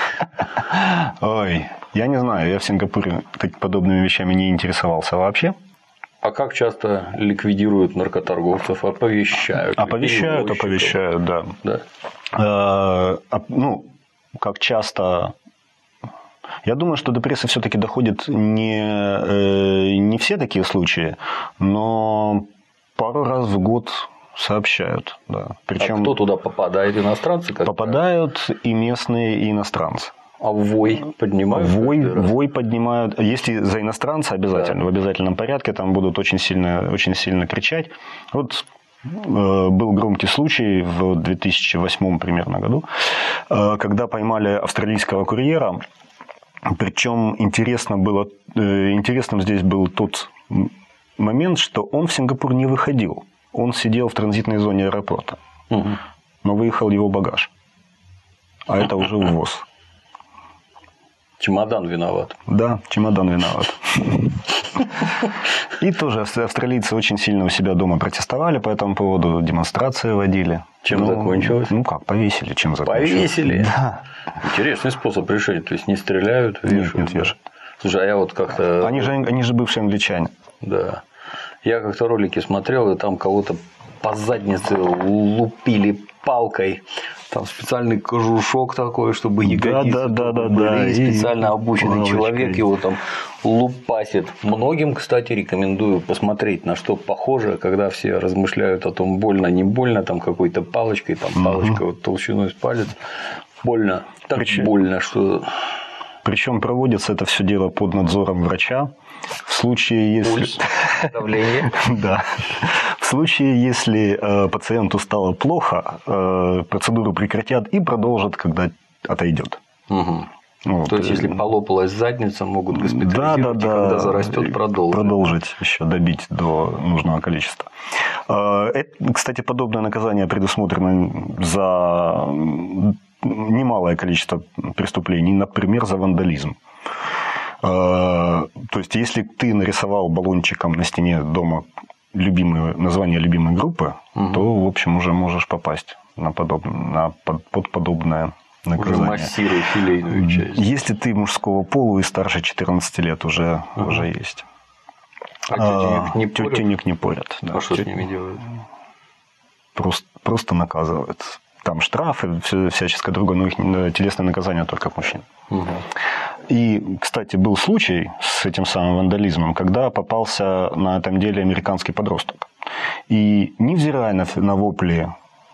[SPEAKER 2] Ой, я не знаю. Я в Сингапуре подобными вещами не интересовался вообще.
[SPEAKER 1] А как часто ликвидируют наркоторговцев? Оповещают?
[SPEAKER 2] Оповещают, оповещают, да.
[SPEAKER 1] Да?
[SPEAKER 2] А, ну, как часто... Я думаю, что до прессы все-таки доходят не, не все такие случаи, но пару раз в год сообщают. Да. Причем
[SPEAKER 1] а кто туда попадает? Иностранцы? Как
[SPEAKER 2] попадают и местные, и иностранцы.
[SPEAKER 1] А вой поднимают?
[SPEAKER 2] Вой, вой поднимают. Если за иностранца обязательно, да. В обязательном порядке, там будут очень сильно, очень сильно кричать. Вот э, был громкий случай в две тысячи восьмом примерно году, э, когда поймали австралийского курьера. Причем интересно было, э, интересным здесь был тот момент, что он в Сингапур не выходил. Он сидел в транзитной зоне аэропорта. Угу. Но выехал его багаж. А это уже ввоз.
[SPEAKER 1] Чемодан виноват.
[SPEAKER 2] Да, чемодан виноват. И тоже австралийцы очень сильно у себя дома протестовали по этому поводу, демонстрации водили.
[SPEAKER 1] Чем ну, закончилось?
[SPEAKER 2] Ну как, повесили, чем закончилось.
[SPEAKER 1] Повесили?
[SPEAKER 2] Да.
[SPEAKER 1] Интересный способ решения, то есть не стреляют, вешают.
[SPEAKER 2] Нет, нет, вешают.
[SPEAKER 1] Слушай, а я вот как-то...
[SPEAKER 2] Они же, они же бывшие англичане.
[SPEAKER 1] Да. Я как-то ролики смотрел, и там кого-то по заднице лупили палкой. Там специальный кожушок такой, чтобы ягодицы
[SPEAKER 2] да, да, да,
[SPEAKER 1] были,
[SPEAKER 2] да,
[SPEAKER 1] и специально обученный
[SPEAKER 2] палочкой.
[SPEAKER 1] Человек его там лупасит. Многим, кстати, рекомендую посмотреть, на что похоже, когда все размышляют о том, больно, не больно, там какой-то палочкой, там угу. палочка вот толщиной с палец. Больно, так Причем... больно, что...
[SPEAKER 2] Причем проводится это все дело под надзором врача. В случае, если...
[SPEAKER 1] Пульс, давление.
[SPEAKER 2] Да. В случае, если э, пациенту стало плохо, э, процедуру прекратят и продолжат, когда отойдет.
[SPEAKER 1] Угу. Вот. То есть, если полопалась задница, могут госпитализировать,
[SPEAKER 2] да, да, да.
[SPEAKER 1] Когда зарастет, продолжить.
[SPEAKER 2] Продолжить еще, добить до нужного количества. Это, кстати, подобное наказание предусмотрено за немалое количество преступлений, например, за вандализм. То есть, если ты нарисовал баллончиком на стене дома любимые, название любимой группы, угу. то, в общем, уже можешь попасть на, подоб... на под... под подобное наказание.
[SPEAKER 1] Уже массируй филейную часть.
[SPEAKER 2] Если ты мужского пола и старше четырнадцати лет, уже, угу. уже есть.
[SPEAKER 1] А, а тетенек не порят?
[SPEAKER 2] Тетенек не порят.
[SPEAKER 1] Да. А что Тет... с ними делают?
[SPEAKER 2] Просто, просто наказывают. Там штрафы, всяческое другое, но их телесное наказание только к мужчинам. Угу. И, кстати, был случай с этим самым вандализмом, когда попался на этом деле американский подросток. И невзирая на, на вопли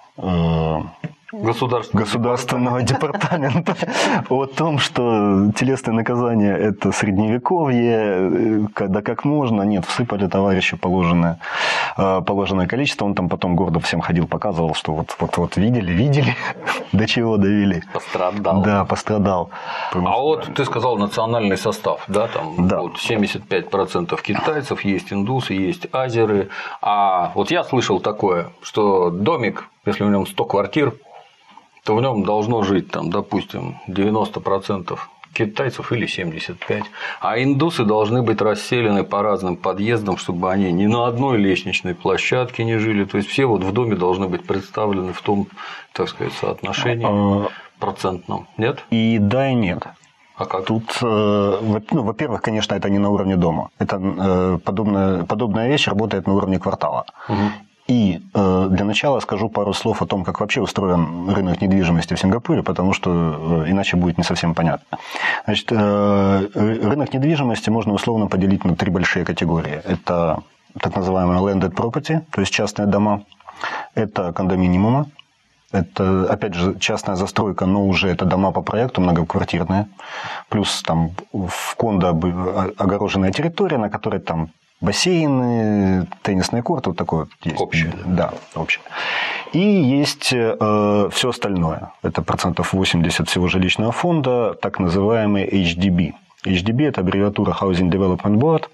[SPEAKER 2] э,
[SPEAKER 1] Государственного,
[SPEAKER 2] государственного департамента о том, что телесное наказание – это средневековье, когда как можно, нет, всыпали товарищу положенное, положенное количество. Он там потом гордо всем ходил, показывал, что вот, вот, вот видели, видели, до чего довели.
[SPEAKER 1] Пострадал.
[SPEAKER 2] Да, пострадал.
[SPEAKER 1] А вот ты сказал национальный состав, да, там
[SPEAKER 2] да.
[SPEAKER 1] Вот семьдесят пять процентов китайцев, есть индусы, есть азеры. А вот я слышал такое, что домик, если в нем сто квартир, то в нем должно жить, там, допустим, девяносто процентов китайцев или семьдесят пять процентов. А индусы должны быть расселены по разным подъездам, чтобы они ни на одной лестничной площадке не жили. То есть, все вот в доме должны быть представлены в том, так сказать, соотношении процентном. Нет?
[SPEAKER 2] И да, и нет.
[SPEAKER 1] А как?
[SPEAKER 2] Тут, ну, во-первых, конечно, это не на уровне дома. Это подобная, подобная вещь работает на уровне квартала. Угу. И э, для начала скажу пару слов о том, как вообще устроен рынок недвижимости в Сингапуре, потому что э, иначе будет не совсем понятно. Значит, э, рынок недвижимости можно условно поделить на три большие категории. Это так называемые landed property, то есть частные дома. Это кондоминиумы. Это, опять же, частная застройка, но уже это дома по проекту многоквартирные. Плюс там в кондо огороженная территория, на которой там бассейны, теннисные корты, вот такое вот есть.
[SPEAKER 1] Общее.
[SPEAKER 2] Да, общее. И есть э, все остальное. Это процентов восемьдесят всего жилищного фонда, так называемый эйч ди би. эйч ди би – это аббревиатура Housing Development Board,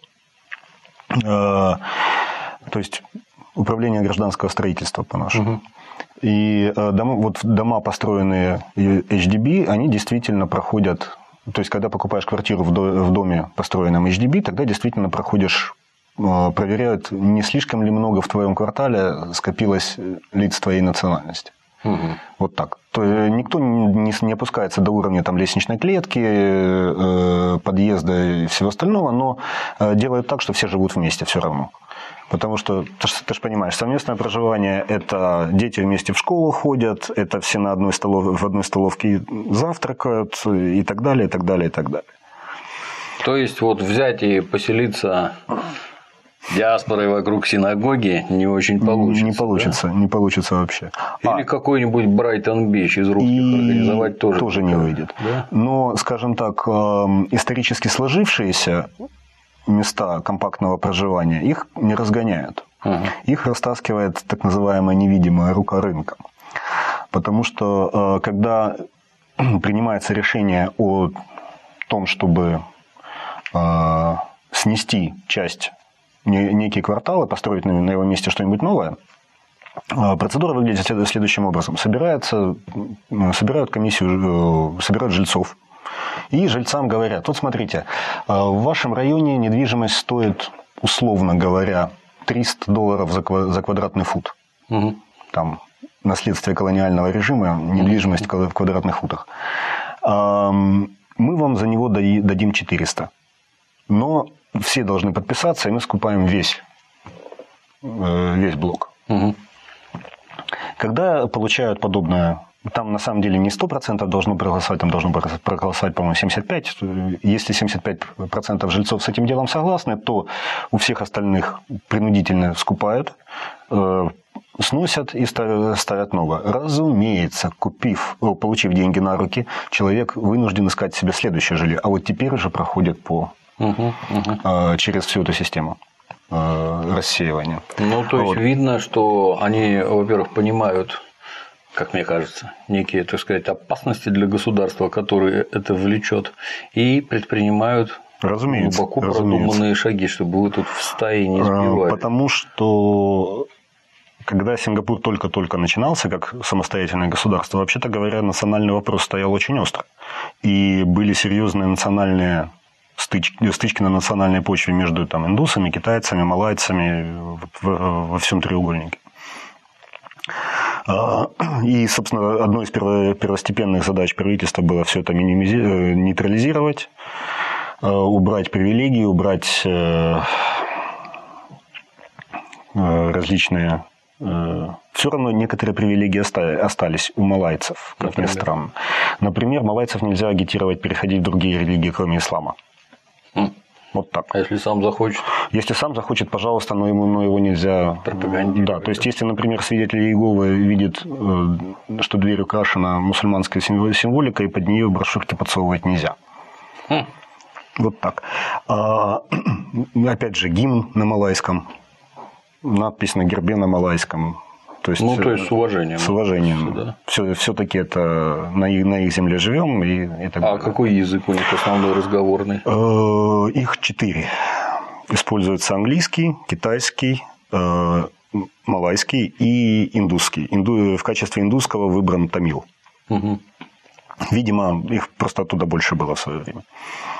[SPEAKER 2] э, то есть управление гражданского строительства по-нашему. Угу. И э, дома, вот дома, построенные эйч ди би, они действительно проходят, то есть когда покупаешь квартиру в, до, в доме, построенном эйч ди би, тогда действительно проходишь, проверяют, не слишком ли много в твоем квартале скопилось лиц твоей национальности. Угу. Вот так. То есть никто не, не опускается до уровня там, лестничной клетки, э, подъезда и всего остального, но э, делают так, что все живут вместе все равно. Потому что, ты же, ты же понимаешь, совместное проживание – это дети вместе в школу ходят, это все на одной столов, в одной столовке завтракают и так далее, и так далее, и так далее.
[SPEAKER 1] То есть, вот взять и поселиться диаспорой вокруг синагоги не очень получится.
[SPEAKER 2] Не получится, да? Не получится вообще.
[SPEAKER 1] Или а, какой-нибудь Брайтон-Бич из русских организовать тоже.
[SPEAKER 2] Тоже не выйдет. Да? Но, скажем так, исторически сложившиеся места компактного проживания, их не разгоняют. Ага. Их растаскивает так называемая невидимая рука рынка. Потому что когда принимается решение о том, чтобы снести часть, некий квартал и построить на его месте что-нибудь новое, процедура выглядит следующим образом. Собирается, собирают комиссию, собирают жильцов. И жильцам говорят: вот смотрите, в вашем районе недвижимость стоит, условно говоря, триста долларов за квадратный фут. Угу. Там наследствие колониального режима, недвижимость в квадратных футах. Мы вам за него дадим четыреста. Но все должны подписаться, и мы скупаем весь, весь блок. Угу. Когда получают подобное, там на самом деле не сто процентов должно проголосовать, там должно проголосовать, по-моему, семьдесят пять процентов. Если семьдесят пять процентов жильцов с этим делом согласны, то у всех остальных принудительно скупают, сносят и ставят новое. Разумеется, купив, получив деньги на руки, человек вынужден искать себе следующее жилье. А вот теперь уже проходит по, угу, угу. через всю эту систему рассеивания.
[SPEAKER 1] Ну, то есть, вот. Видно, что они, во-первых, понимают, как мне кажется, некие, так сказать, опасности для государства, которые это влечет, и предпринимают
[SPEAKER 2] разумеется,
[SPEAKER 1] глубоко
[SPEAKER 2] разумеется.
[SPEAKER 1] продуманные шаги, чтобы вы тут в стае не сбивали.
[SPEAKER 2] Потому что когда Сингапур только-только начинался как самостоятельное государство, вообще-то говоря, национальный вопрос стоял очень остро. И были серьезные национальные стычки, стычки на национальной почве между там, индусами, китайцами, малайцами во всем треугольнике. И, собственно, одной из первостепенных задач правительства было все это нейтрализировать, убрать привилегии, убрать различные... Все равно некоторые привилегии остались у малайцев, как ни странно. Например, малайцев нельзя агитировать переходить в другие религии, кроме ислама.
[SPEAKER 1] Mm.
[SPEAKER 2] Вот так.
[SPEAKER 1] А если сам захочет?
[SPEAKER 2] Если сам захочет, пожалуйста, но, ему, но его нельзя...
[SPEAKER 1] Пропагандировать.
[SPEAKER 2] Да, то есть, если, например, свидетель Иеговы видит, что дверь украшена мусульманской символикой, и под нее брошюрки подсовывать нельзя. Mm. Вот так. А, опять же, гимн на малайском. Надпись на гербе на малайском. То есть,
[SPEAKER 1] ну, то есть с уважением.
[SPEAKER 2] С уважением. Да. Все, все-таки это на их, на их земле живем. И, и так
[SPEAKER 1] а
[SPEAKER 2] далее.
[SPEAKER 1] Какой язык у них основной разговорный?
[SPEAKER 2] Их четыре. Используется английский, китайский, малайский и индусский. Инду... В качестве индусского выбран тамил. Угу. Видимо, их просто оттуда больше было в свое время.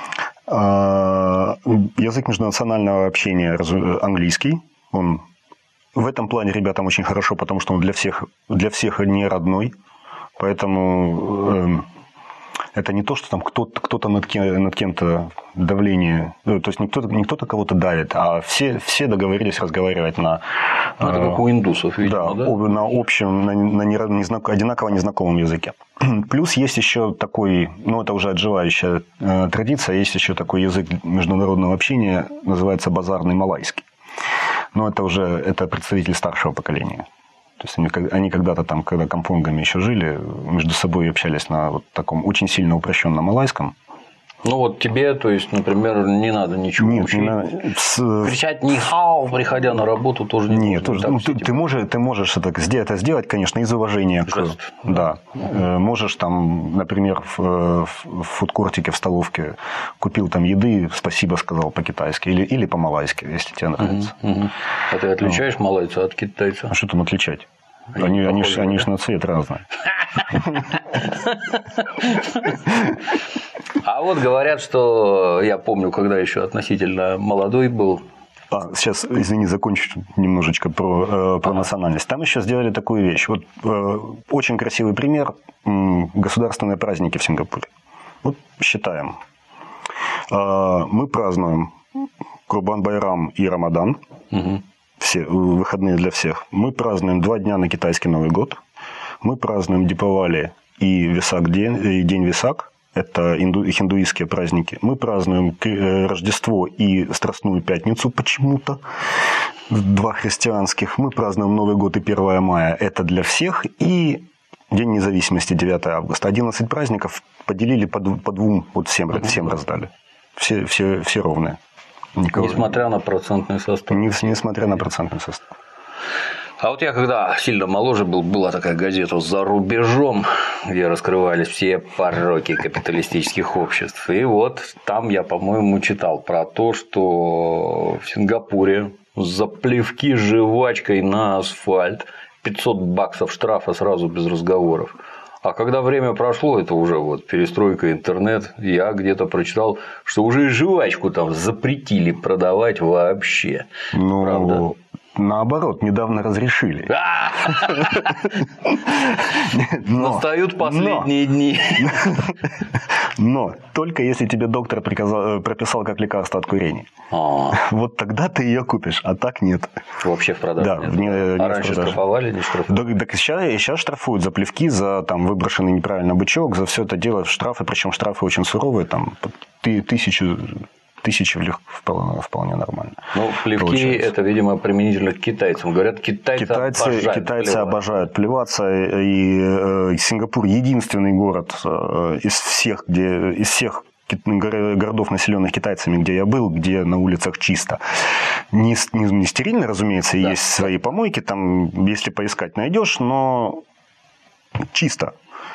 [SPEAKER 2] Язык межнационального общения английский. Он в этом плане ребятам очень хорошо, потому что он для всех, для всех не родной. Поэтому э, это не то, что там кто-то, кто-то над, кем, над кем-то давление. То есть не кто-то, не кто-то кого-то давит, а все, все договорились разговаривать на...
[SPEAKER 1] Ну, это как у индусов, видимо,
[SPEAKER 2] да,
[SPEAKER 1] да?
[SPEAKER 2] На общем, на, на незнак, одинаково незнакомом языке. Плюс есть еще такой, ну это уже отживающая э, традиция, есть еще такой язык международного общения, называется базарный малайский. Но это уже это представитель старшего поколения. То есть они, они когда-то там, когда кампонгами еще жили, между собой общались на вот таком очень сильно упрощенном малайском.
[SPEAKER 1] Ну вот тебе, то есть, например, не надо ничего
[SPEAKER 2] Нет,
[SPEAKER 1] учить.
[SPEAKER 2] Не надо.
[SPEAKER 1] Кричать «ни-хау», приходя на работу, тоже не
[SPEAKER 2] Нет, тоже, ну, ты, ты, можешь, ты можешь это, это сделать, конечно, из уважения. К, да. Да. Можешь там, например, в, в фудкортике, в столовке купил там еды, спасибо сказал по-китайски или, или по-малайски, если тебе нравится.
[SPEAKER 1] Угу, угу. А ты отличаешь ну. малайца от китайца?
[SPEAKER 2] А что там отличать? Они, они, похожи, они, они же на цвет разные.
[SPEAKER 1] А вот говорят, что я помню, когда еще относительно молодой был.
[SPEAKER 2] А, сейчас, извини, закончу немножечко про, э, про ага. национальность. Там еще сделали такую вещь. Вот э, очень красивый пример государственные праздники в Сингапуре. Вот считаем. Э, мы празднуем Курбан-Байрам и Рамадан. Угу. Все выходные для всех. Мы празднуем два дня на китайский Новый год. Мы празднуем Дипавали и Весак день, и день Весак. это хиндуистские праздники. Мы празднуем Рождество и Страстную Пятницу почему-то. Два христианских. Мы празднуем Новый год и первое мая. Это для всех. И День независимости девятое августа. одиннадцать праздников поделили по, по двум, вот всем, всем раздали. Все, все, все ровные.
[SPEAKER 1] Никого... Несмотря на процентный состав.
[SPEAKER 2] Не, несмотря на процентный состав.
[SPEAKER 1] А вот я когда сильно моложе был, была такая газета «За рубежом», где раскрывались все пороки капиталистических обществ. И вот там я, по-моему, читал про то, что в Сингапуре за плевки с жвачкой на асфальт пятьсот баксов штрафа сразу без разговоров. А когда время прошло, это уже вот перестройка, интернет, я где-то прочитал, что уже и жвачку там запретили продавать вообще.
[SPEAKER 2] Ну,
[SPEAKER 1] правда?
[SPEAKER 2] Наоборот, недавно разрешили.
[SPEAKER 1] Настают последние дни.
[SPEAKER 2] Но только если тебе доктор прописал как лекарство от курения. Вот тогда ты ее купишь, а так нет.
[SPEAKER 1] Вообще в продаже
[SPEAKER 2] да,
[SPEAKER 1] нет.
[SPEAKER 2] Не,
[SPEAKER 1] а раньше штрафовали, не штрафовали?
[SPEAKER 2] Так сейчас, сейчас штрафуют за плевки, за там, выброшенный неправильно бычок, за все это дело штрафы, причем штрафы очень суровые, там тысячу... Тысячи вполне, вполне нормально.
[SPEAKER 1] Ну, плевки получается. Это, видимо, применительно к китайцам. Говорят, китайцы,
[SPEAKER 2] китайцы
[SPEAKER 1] обожают
[SPEAKER 2] Китайцы
[SPEAKER 1] плевать.
[SPEAKER 2] обожают плеваться. И э, Сингапур единственный город э, из всех, где, из всех городов, населенных китайцами, где я был, где на улицах чисто. Не, не, не стерильно, разумеется, да. Есть свои помойки. Там, если поискать, найдешь, но чисто.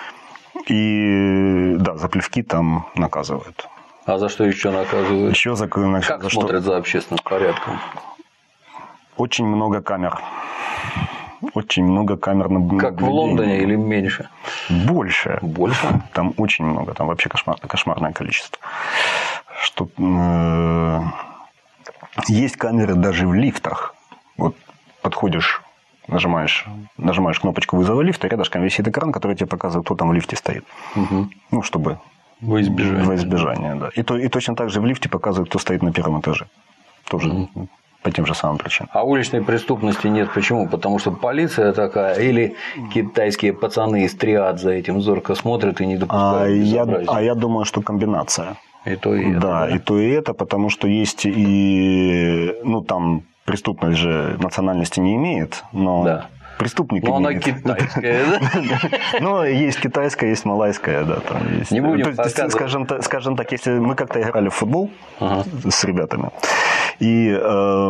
[SPEAKER 2] И да, за плевки там наказывают.
[SPEAKER 1] А за что еще наказывают?
[SPEAKER 2] Еще за,
[SPEAKER 1] как
[SPEAKER 2] за
[SPEAKER 1] смотрят
[SPEAKER 2] что...
[SPEAKER 1] за общественным порядком?
[SPEAKER 2] Очень много камер. Очень много камер наблюдения.
[SPEAKER 1] Как в Лондоне или меньше?
[SPEAKER 2] Больше.
[SPEAKER 1] Больше?
[SPEAKER 2] Там очень много. Там вообще кошмар, кошмарное количество. Что, э, есть камеры даже в лифтах. Вот подходишь, нажимаешь, нажимаешь кнопочку вызова лифта, рядышком висит экран, который тебе показывает, кто там в лифте стоит.
[SPEAKER 1] Угу.
[SPEAKER 2] Ну, чтобы...
[SPEAKER 1] Во избежание.
[SPEAKER 2] Во избежание, да. И, то, и точно так же в лифте показывают, кто стоит на первом этаже. Тоже mm-hmm. по тем же самым причинам.
[SPEAKER 1] А уличной преступности нет. Почему? Потому что полиция такая, или китайские пацаны из триад за этим зорко смотрят и не допускают
[SPEAKER 2] а
[SPEAKER 1] безобразия.
[SPEAKER 2] Я, а я думаю, что комбинация.
[SPEAKER 1] И то, и это.
[SPEAKER 2] Да, да, и то, и это, потому что есть и... Ну, там преступность же национальности не имеет, но...
[SPEAKER 1] Да.
[SPEAKER 2] Преступник
[SPEAKER 1] Но
[SPEAKER 2] имеет.
[SPEAKER 1] она китайская, да?
[SPEAKER 2] Ну, есть китайская, есть малайская, да. Там есть.
[SPEAKER 1] Не будем
[SPEAKER 2] То есть, скажем, скажем так, если мы как-то играли в футбол ага. с ребятами, и э,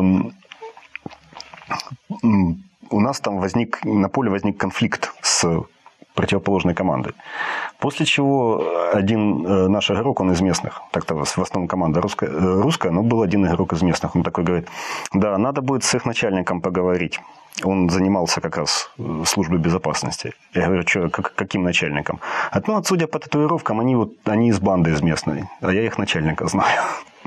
[SPEAKER 2] у нас там возник, на поле возник конфликт с противоположной командой. После чего один наш игрок, он из местных, так-то в основном команда русская, русская, но был один игрок из местных, он такой говорит, да, надо будет с их начальником поговорить. Он занимался как раз службой безопасности. Я говорю, что, как, каким начальником? А, ну, судя по татуировкам, они, вот, они из банды из местной, а я их начальника знаю.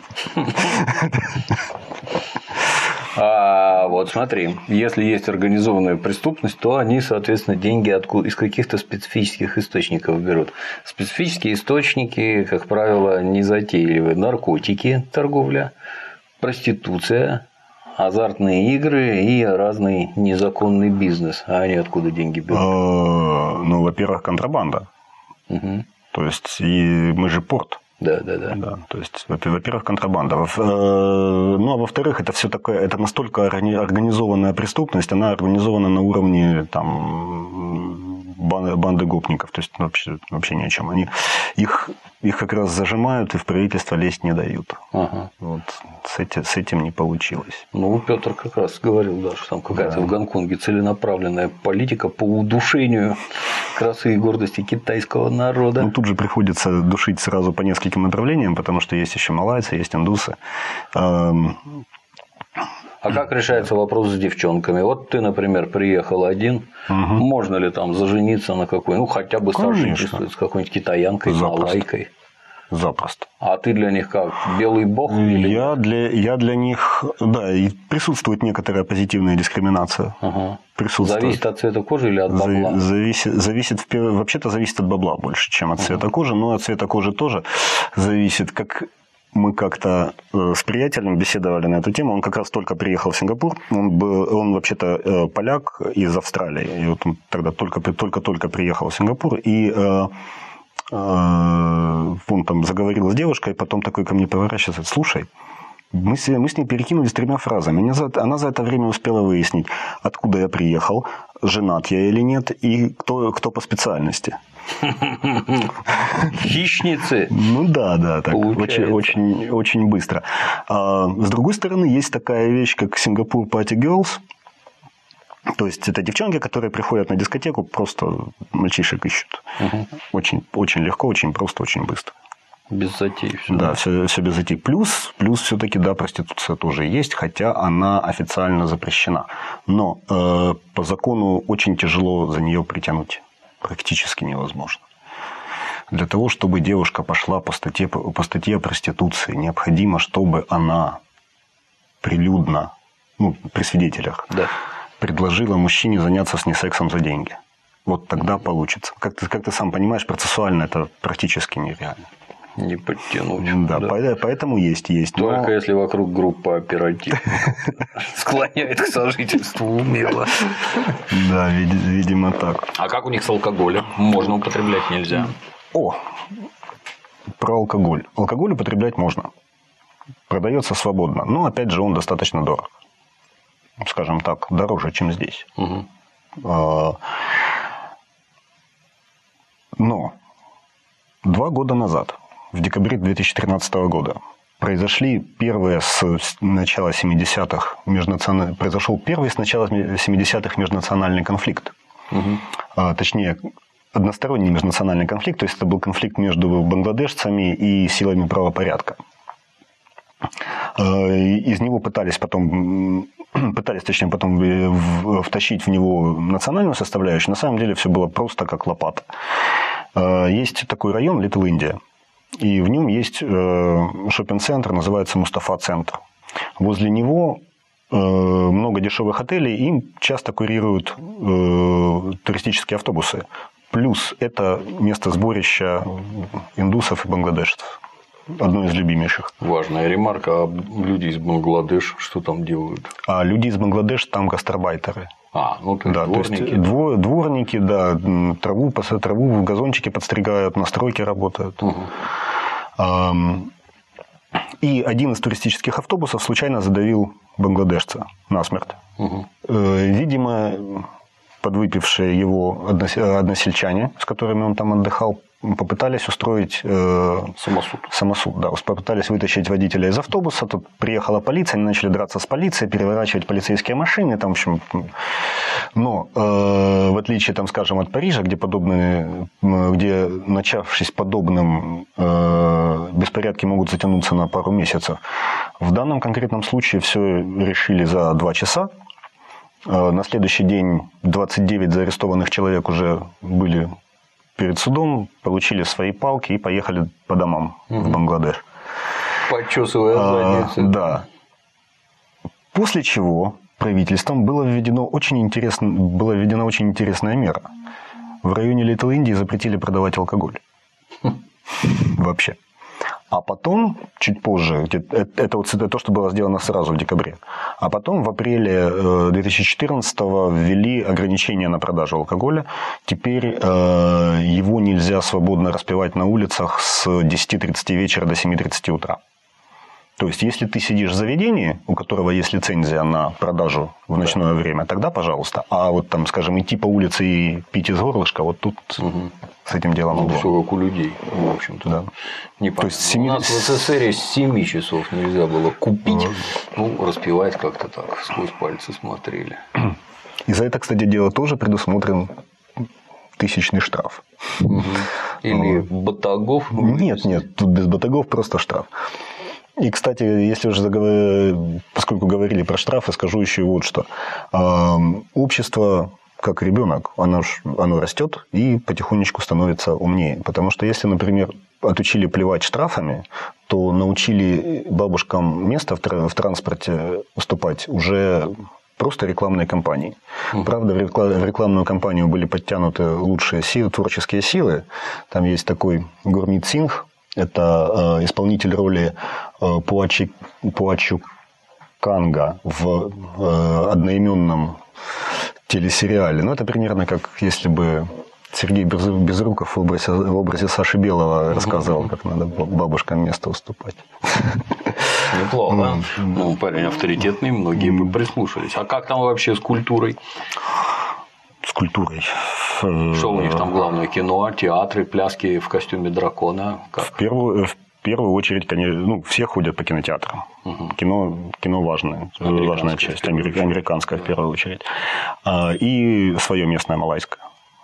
[SPEAKER 1] А вот смотри, если есть организованная преступность, то они, соответственно, деньги откуда, из каких-то специфических источников берут. Специфические источники, как правило, незатейливые. Наркотики, торговля, проституция, азартные игры и разный незаконный бизнес. А они откуда деньги берут?
[SPEAKER 2] Ну, во-первых, контрабанда. То есть, и мы же порт.
[SPEAKER 1] Да, да, да.
[SPEAKER 2] да. То есть, во-первых, контрабанда. Ну, а во-вторых, это все такое, это настолько организованная преступность, она организована на уровне там, банды гопников. То есть, вообще, вообще ни о чем. Они их, их как раз зажимают и в правительство лезть не дают. Ага. Вот. С, эти, с этим не получилось.
[SPEAKER 1] Ну, Петр как раз говорил, да, что там какая-то да. в Гонконге целенаправленная политика по удушению красы и гордости китайского народа.
[SPEAKER 2] Ну, тут же приходится душить сразу по нескольким направлениям, потому что есть еще малайцы, есть индусы.
[SPEAKER 1] А как решается вопрос с девчонками? Вот ты, например, приехал один. Угу. Можно ли там зажениться на какой? Ну, хотя бы сожительствовать с какой-нибудь китаянкой,
[SPEAKER 2] Запросто.
[SPEAKER 1] малайкой?
[SPEAKER 2] Запросто.
[SPEAKER 1] А ты для них как? Белый бог? Или...
[SPEAKER 2] Я, для, я для них... Да, и присутствует некоторая позитивная дискриминация.
[SPEAKER 1] Ага. Зависит от цвета кожи или от бабла?
[SPEAKER 2] Зависит, зависит, вообще-то зависит от бабла больше, чем от цвета ага. кожи. Но от цвета кожи тоже зависит. Как мы как-то с приятелем беседовали на эту тему. Он как раз только приехал в Сингапур. Он, был, он вообще-то поляк из Австралии. И вот он тогда только-только приехал в Сингапур. И он там заговорил с девушкой, потом такой ко мне поворачивается: слушай, мы с, мы с ней перекинулись тремя фразами. Она за, она за это время успела выяснить, откуда я приехал, женат я или нет, и кто, кто по специальности.
[SPEAKER 1] Хищницы.
[SPEAKER 2] Ну да, да, так очень, очень, очень быстро. А, с другой стороны, есть такая вещь, как Сингапур Party Girls. То есть это девчонки, которые приходят на дискотеку, просто мальчишек ищут. Угу. Очень, очень легко, очень просто, очень быстро.
[SPEAKER 1] Без затей. Все.
[SPEAKER 2] Да, все, все без затей. Плюс, плюс все-таки, да, проституция тоже есть, хотя она официально запрещена. Но э, по закону очень тяжело за нее притянуть. Практически невозможно. Для того, чтобы девушка пошла по статье, по статье о проституции, необходимо, чтобы она прилюдно, ну, при свидетелях,
[SPEAKER 1] да,
[SPEAKER 2] предложила мужчине заняться с ней сексом за деньги. Вот тогда mm-hmm. получится. Как ты, как ты сам понимаешь, процессуально это практически нереально.
[SPEAKER 1] Не подтянуть.
[SPEAKER 2] Да, да. Поэтому есть, есть.
[SPEAKER 1] Только
[SPEAKER 2] но...
[SPEAKER 1] если вокруг группа оперативных склоняет к сожительству умело.
[SPEAKER 2] Да, видимо так.
[SPEAKER 1] А как у них с алкоголем? Можно употреблять, нельзя?
[SPEAKER 2] О, про алкоголь. Алкоголь употреблять можно. Продается свободно. Но, опять же, он достаточно дорог. Скажем так, дороже, чем здесь.
[SPEAKER 1] Угу.
[SPEAKER 2] Но два года назад, в декабре две тысячи тринадцатого года, произошли первые с начала семидесятых межнациональный, произошел первый с начала семидесятых межнациональный конфликт. Угу. А, точнее, односторонний межнациональный конфликт, то есть это был конфликт между бангладешцами и силами правопорядка. Из него пытались потом, пытались, точнее, потом втащить в него национальную составляющую. На самом деле все было просто как лопата. Есть такой район Литл Индия, и в нем есть шоппинг-центр, называется Мустафа-центр. Возле него много дешевых отелей, им часто курируют туристические автобусы. Плюс это место сборища индусов и бангладешцев. Одно из любимейших.
[SPEAKER 1] Важная ремарка. А люди из Бангладеш что там делают?
[SPEAKER 2] А люди из Бангладеш там гастарбайтеры.
[SPEAKER 1] А, ну то есть
[SPEAKER 2] да,
[SPEAKER 1] дворники.
[SPEAKER 2] То есть двор, дворники, да, траву, траву в газончике подстригают, на стройке работают. Угу. И один из туристических автобусов случайно задавил бангладешца насмерть. Угу. Видимо, подвыпившие его односельчане, с которыми он там отдыхал, попытались устроить э,
[SPEAKER 1] самосуд.
[SPEAKER 2] самосуд да. Попытались вытащить водителя из автобуса. Тут приехала полиция, они начали драться с полицией, переворачивать полицейские машины. Там, в общем... Но э, в отличие, там, скажем, от Парижа, где, подобные, где начавшись подобным, э, беспорядки могут затянуться на пару месяцев, в данном конкретном случае все решили за два часа. Э, на следующий день двадцать девять заарестованных человек уже были перед судом, получили свои палки и поехали по домам угу. в Бангладеш.
[SPEAKER 1] Почесывая задницу.
[SPEAKER 2] А, да. После чего правительством было введено очень интересно, была введена очень интересная мера. В районе Литл Индии запретили продавать алкоголь. Вообще. А потом, чуть позже, это вот то, что было сделано сразу в декабре, а потом в апреле две тысячи четырнадцатого ввели ограничения на продажу алкоголя. Теперь его нельзя свободно распивать на улицах с десяти тридцати вечера до семи тридцати утра. То есть, если ты сидишь в заведении, у которого есть лицензия на продажу в ночное да. время, тогда пожалуйста. А вот там, скажем, идти по улице и пить из горлышка, вот тут угу. с этим делом
[SPEAKER 1] ну,
[SPEAKER 2] углом.
[SPEAKER 1] Все как у людей, в общем-то. Да. Не То есть, семи... У нас в СССР с семи часов нельзя было купить, ну, распивать как-то так, сквозь пальцы смотрели.
[SPEAKER 2] И за это, кстати, дело тоже предусмотрен тысячный штраф.
[SPEAKER 1] Угу. Или батагов?
[SPEAKER 2] Нет, нет, тут без батагов просто штраф. И, кстати, если уже заговор... поскольку говорили про штрафы, скажу еще вот что. Общество, как ребенок, оно, оно растет и потихонечку становится умнее. Потому что если, например, отучили плевать штрафами, то научили бабушкам место в транспорте уступать уже просто рекламной кампании. Mm-hmm. Правда, в рекламную кампанию были подтянуты лучшие силы, творческие силы. Там есть такой Гурмит Сингх. Это э, исполнитель роли э, Пуачи, Пуачу Канга в э, одноименном телесериале. Ну, это примерно как если бы Сергей Безруков в образе, в образе Саши Белого рассказывал, как надо бабушкам место уступать.
[SPEAKER 1] Неплохо. Ну, парень авторитетный, многие бы прислушались. А как там вообще с культурой?
[SPEAKER 2] С культурой.
[SPEAKER 1] Что у них там главное? Кино, театры, пляски в костюме дракона? Как?
[SPEAKER 2] В первую, в первую очередь, конечно, ну, все ходят по кинотеатрам. Угу. Кино, кино важная, важная часть, американская в первую очередь. И свое местное малайское.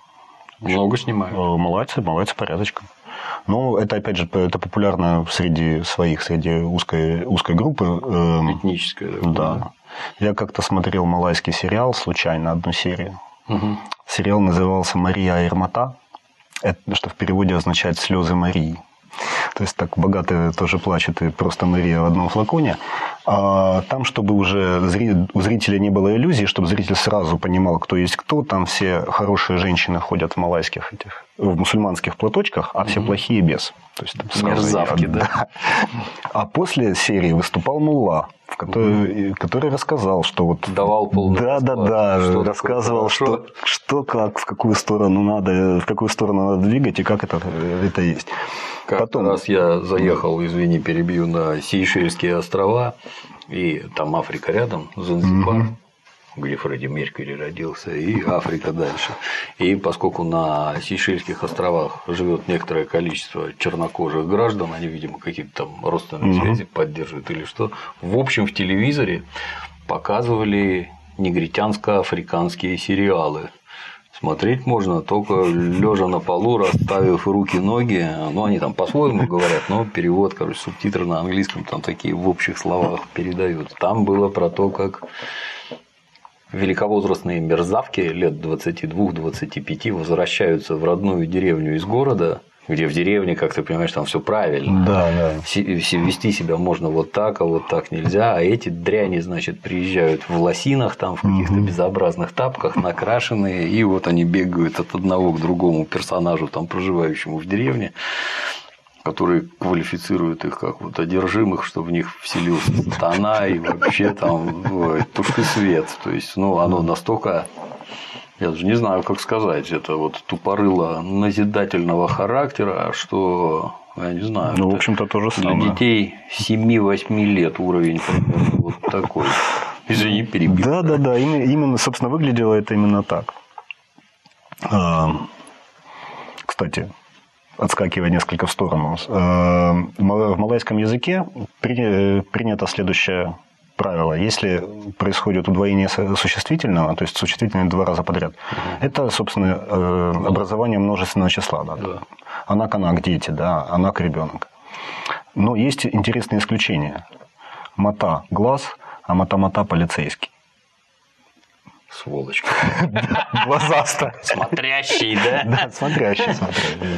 [SPEAKER 1] Много снимают.
[SPEAKER 2] Малайцы, малайцы порядочком. Но это, опять же, это популярно среди своих, среди узкой, узкой группы.
[SPEAKER 1] Этнической.
[SPEAKER 2] Да. да. Я как-то смотрел малайский сериал, случайно, одну серию. Угу. Сериал назывался «Мария Айрмата», это, что в переводе означает «слезы Марии». То есть, так богатые тоже плачут, и просто Мария в одном флаконе. А там, чтобы уже у зрителя не было иллюзий, чтобы зритель сразу понимал, кто есть кто, там все хорошие женщины ходят в малайских этих, в мусульманских платочках, а все mm-hmm. плохие без. То есть, там
[SPEAKER 1] мерзавки, да.
[SPEAKER 2] да. А после серии выступал мулла, в который, mm-hmm. который рассказал, что вот...
[SPEAKER 1] Давал полный
[SPEAKER 2] Да, да, да, что рассказывал, что, что, как, в какую сторону надо, в какую сторону надо двигать и как это, это есть.
[SPEAKER 1] Как-то Потом... раз я заехал, извини, перебью, на Сейшельские острова, и там Африка рядом, Занзибар, mm-hmm. где Фредди Меркьюри родился, и Африка дальше. И поскольку на Сейшельских островах живет некоторое количество чернокожих граждан, они, видимо, какие-то там родственные mm-hmm. связи поддерживают или что, в общем, в телевизоре показывали негритянско-африканские сериалы. Смотреть можно только лежа на полу, расставив руки-ноги. Ну, они там по-своему говорят, но перевод, короче, субтитры на английском там такие в общих словах передают. Там было про то, как великовозрастные мерзавки лет двадцати двух - двадцати пяти возвращаются в родную деревню из города, где в деревне, как ты понимаешь, там все правильно.
[SPEAKER 2] Да, да.
[SPEAKER 1] Вести себя можно вот так, а вот так нельзя. А эти дряни, значит, приезжают в лосинах, там в каких-то угу. безобразных тапках, накрашенные, и вот они бегают от одного к другому персонажу, там, проживающему в деревне, который квалифицирует их как вот одержимых, что в них вселился сатана, и вообще там ой, туши свет. То есть, ну, оно настолько... Я даже не знаю, как сказать, это вот тупорыло назидательного характера, что, я не знаю,
[SPEAKER 2] ну, в общем-то, то же самое.
[SPEAKER 1] Для детей семи-восьми лет уровень вот такой. Извини, перебил.
[SPEAKER 2] Да, да, да, именно, собственно, выглядело это именно так. Кстати, отскакивая несколько в сторону, в малайском языке принято следующее правило. Если происходит удвоение существительного, то есть существительное два раза подряд, угу. это, собственно, образование множественного числа. Да. Да. Анак, анак, дети, да, анак, ребенок. Но есть интересные исключения. Мата – глаз, а мата-мата – полицейский.
[SPEAKER 1] Сволочь.
[SPEAKER 2] Глазастая.
[SPEAKER 1] Смотрящий, да?
[SPEAKER 2] Да, смотрящий, смотрящий.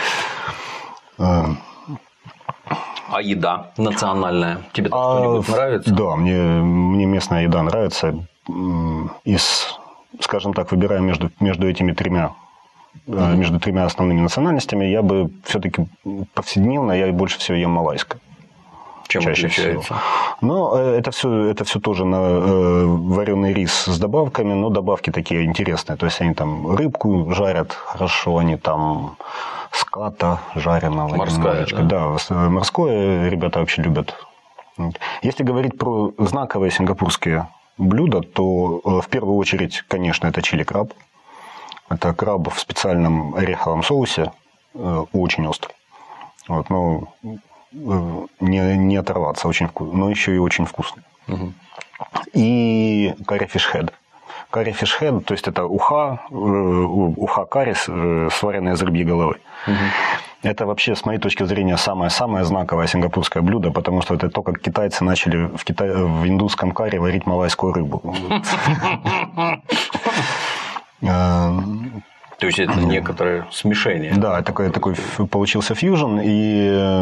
[SPEAKER 1] А еда национальная? Тебе а, что-нибудь нравится?
[SPEAKER 2] Да, мне, мне местная еда нравится. Из, скажем так, выбирая между, между этими тремя, mm-hmm. между тремя основными национальностями, я бы все-таки повседневно я больше всего ем малайское.
[SPEAKER 1] Чем чаще отличается? Всего.
[SPEAKER 2] Но это все, это все тоже на э, вареный рис с добавками, но добавки такие интересные. То есть они там рыбку жарят хорошо, они там ската жареного.
[SPEAKER 1] Морская, да?
[SPEAKER 2] Да, морское ребята вообще любят. Если говорить про знаковые сингапурские блюда, то в первую очередь, конечно, это чили-краб. Это краб в специальном ореховом соусе, очень острый. Вот, но не, не оторваться, очень вкусно, но еще и очень вкусный. Угу. И карри фишхед. Карри фишхед, то есть это уха, уха карри, сваренная из рыбьей головы. Угу. Это вообще, с моей точки зрения, самое-самое знаковое сингапурское блюдо, потому что это то, как китайцы начали в, Кита... в индусском карри варить малайскую рыбу.
[SPEAKER 1] То есть это некоторое смешение.
[SPEAKER 2] Да, такой, такой получился фьюжн, и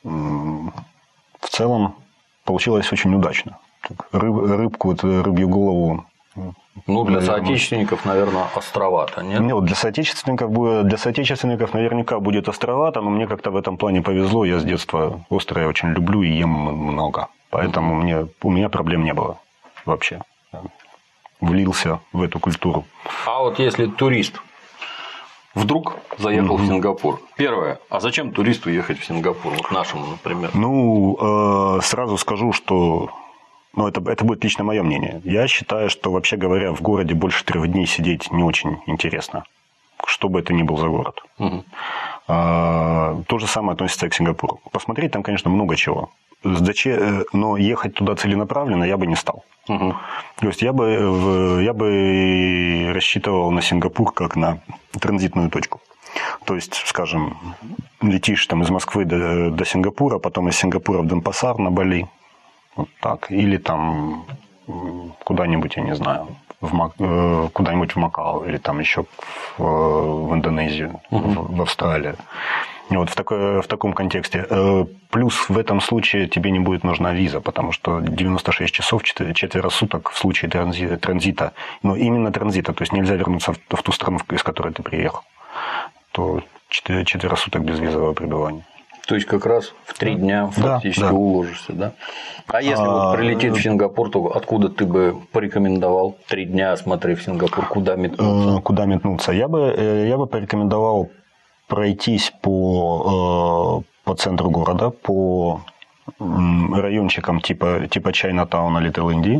[SPEAKER 2] в целом получилось очень удачно. Рыб, рыбку, вот, рыбью голову.
[SPEAKER 1] Ну, для наверное, соотечественников, наверное, островато, нет?
[SPEAKER 2] Нет, для соотечественников, для соотечественников наверняка будет островато, но мне как-то в этом плане повезло. Я с детства острое очень люблю и ем много. Поэтому mm-hmm. мне, у меня проблем не было вообще. Влился в эту культуру.
[SPEAKER 1] А вот если турист вдруг заехал угу. в Сингапур. Первое. А зачем туристу ехать в Сингапур? Вот нашему, например.
[SPEAKER 2] Ну, сразу скажу, что ну, это, это будет лично мое мнение. Я считаю, что, вообще говоря, в городе больше трех дней сидеть не очень интересно. Что бы это ни был за город. Угу. А, то же самое относится и к Сингапуру. Посмотреть там, конечно, много чего. Зачем, но ехать туда целенаправленно я бы не стал. Угу. То есть я бы, я бы рассчитывал на Сингапур как на транзитную точку. То есть, скажем, летишь там из Москвы до, до Сингапура, потом из Сингапура в Денпасар на Бали. Вот так. Или там куда-нибудь, я не знаю, в Мак... куда-нибудь в Макао, или там еще в, в Индонезию, угу. в, в Австралию. Вот в, такой, в таком контексте. Плюс в этом случае тебе не будет нужна виза, потому что девяносто шесть часов, четверо суток в случае транзита, но именно транзита, то есть нельзя вернуться в, в ту страну, из которой ты приехал, то четверо суток без визового пребывания.
[SPEAKER 1] То есть как раз в три дня фактически да, да. уложишься, да? А если а, вот прилететь в Сингапур, то откуда ты бы порекомендовал три дня, осмотрев Сингапур, куда метнуться?
[SPEAKER 2] Куда метнуться? Я бы, я бы порекомендовал пройтись по, по центру города, по райончикам типа, типа Чайнатауна, Литл Инди.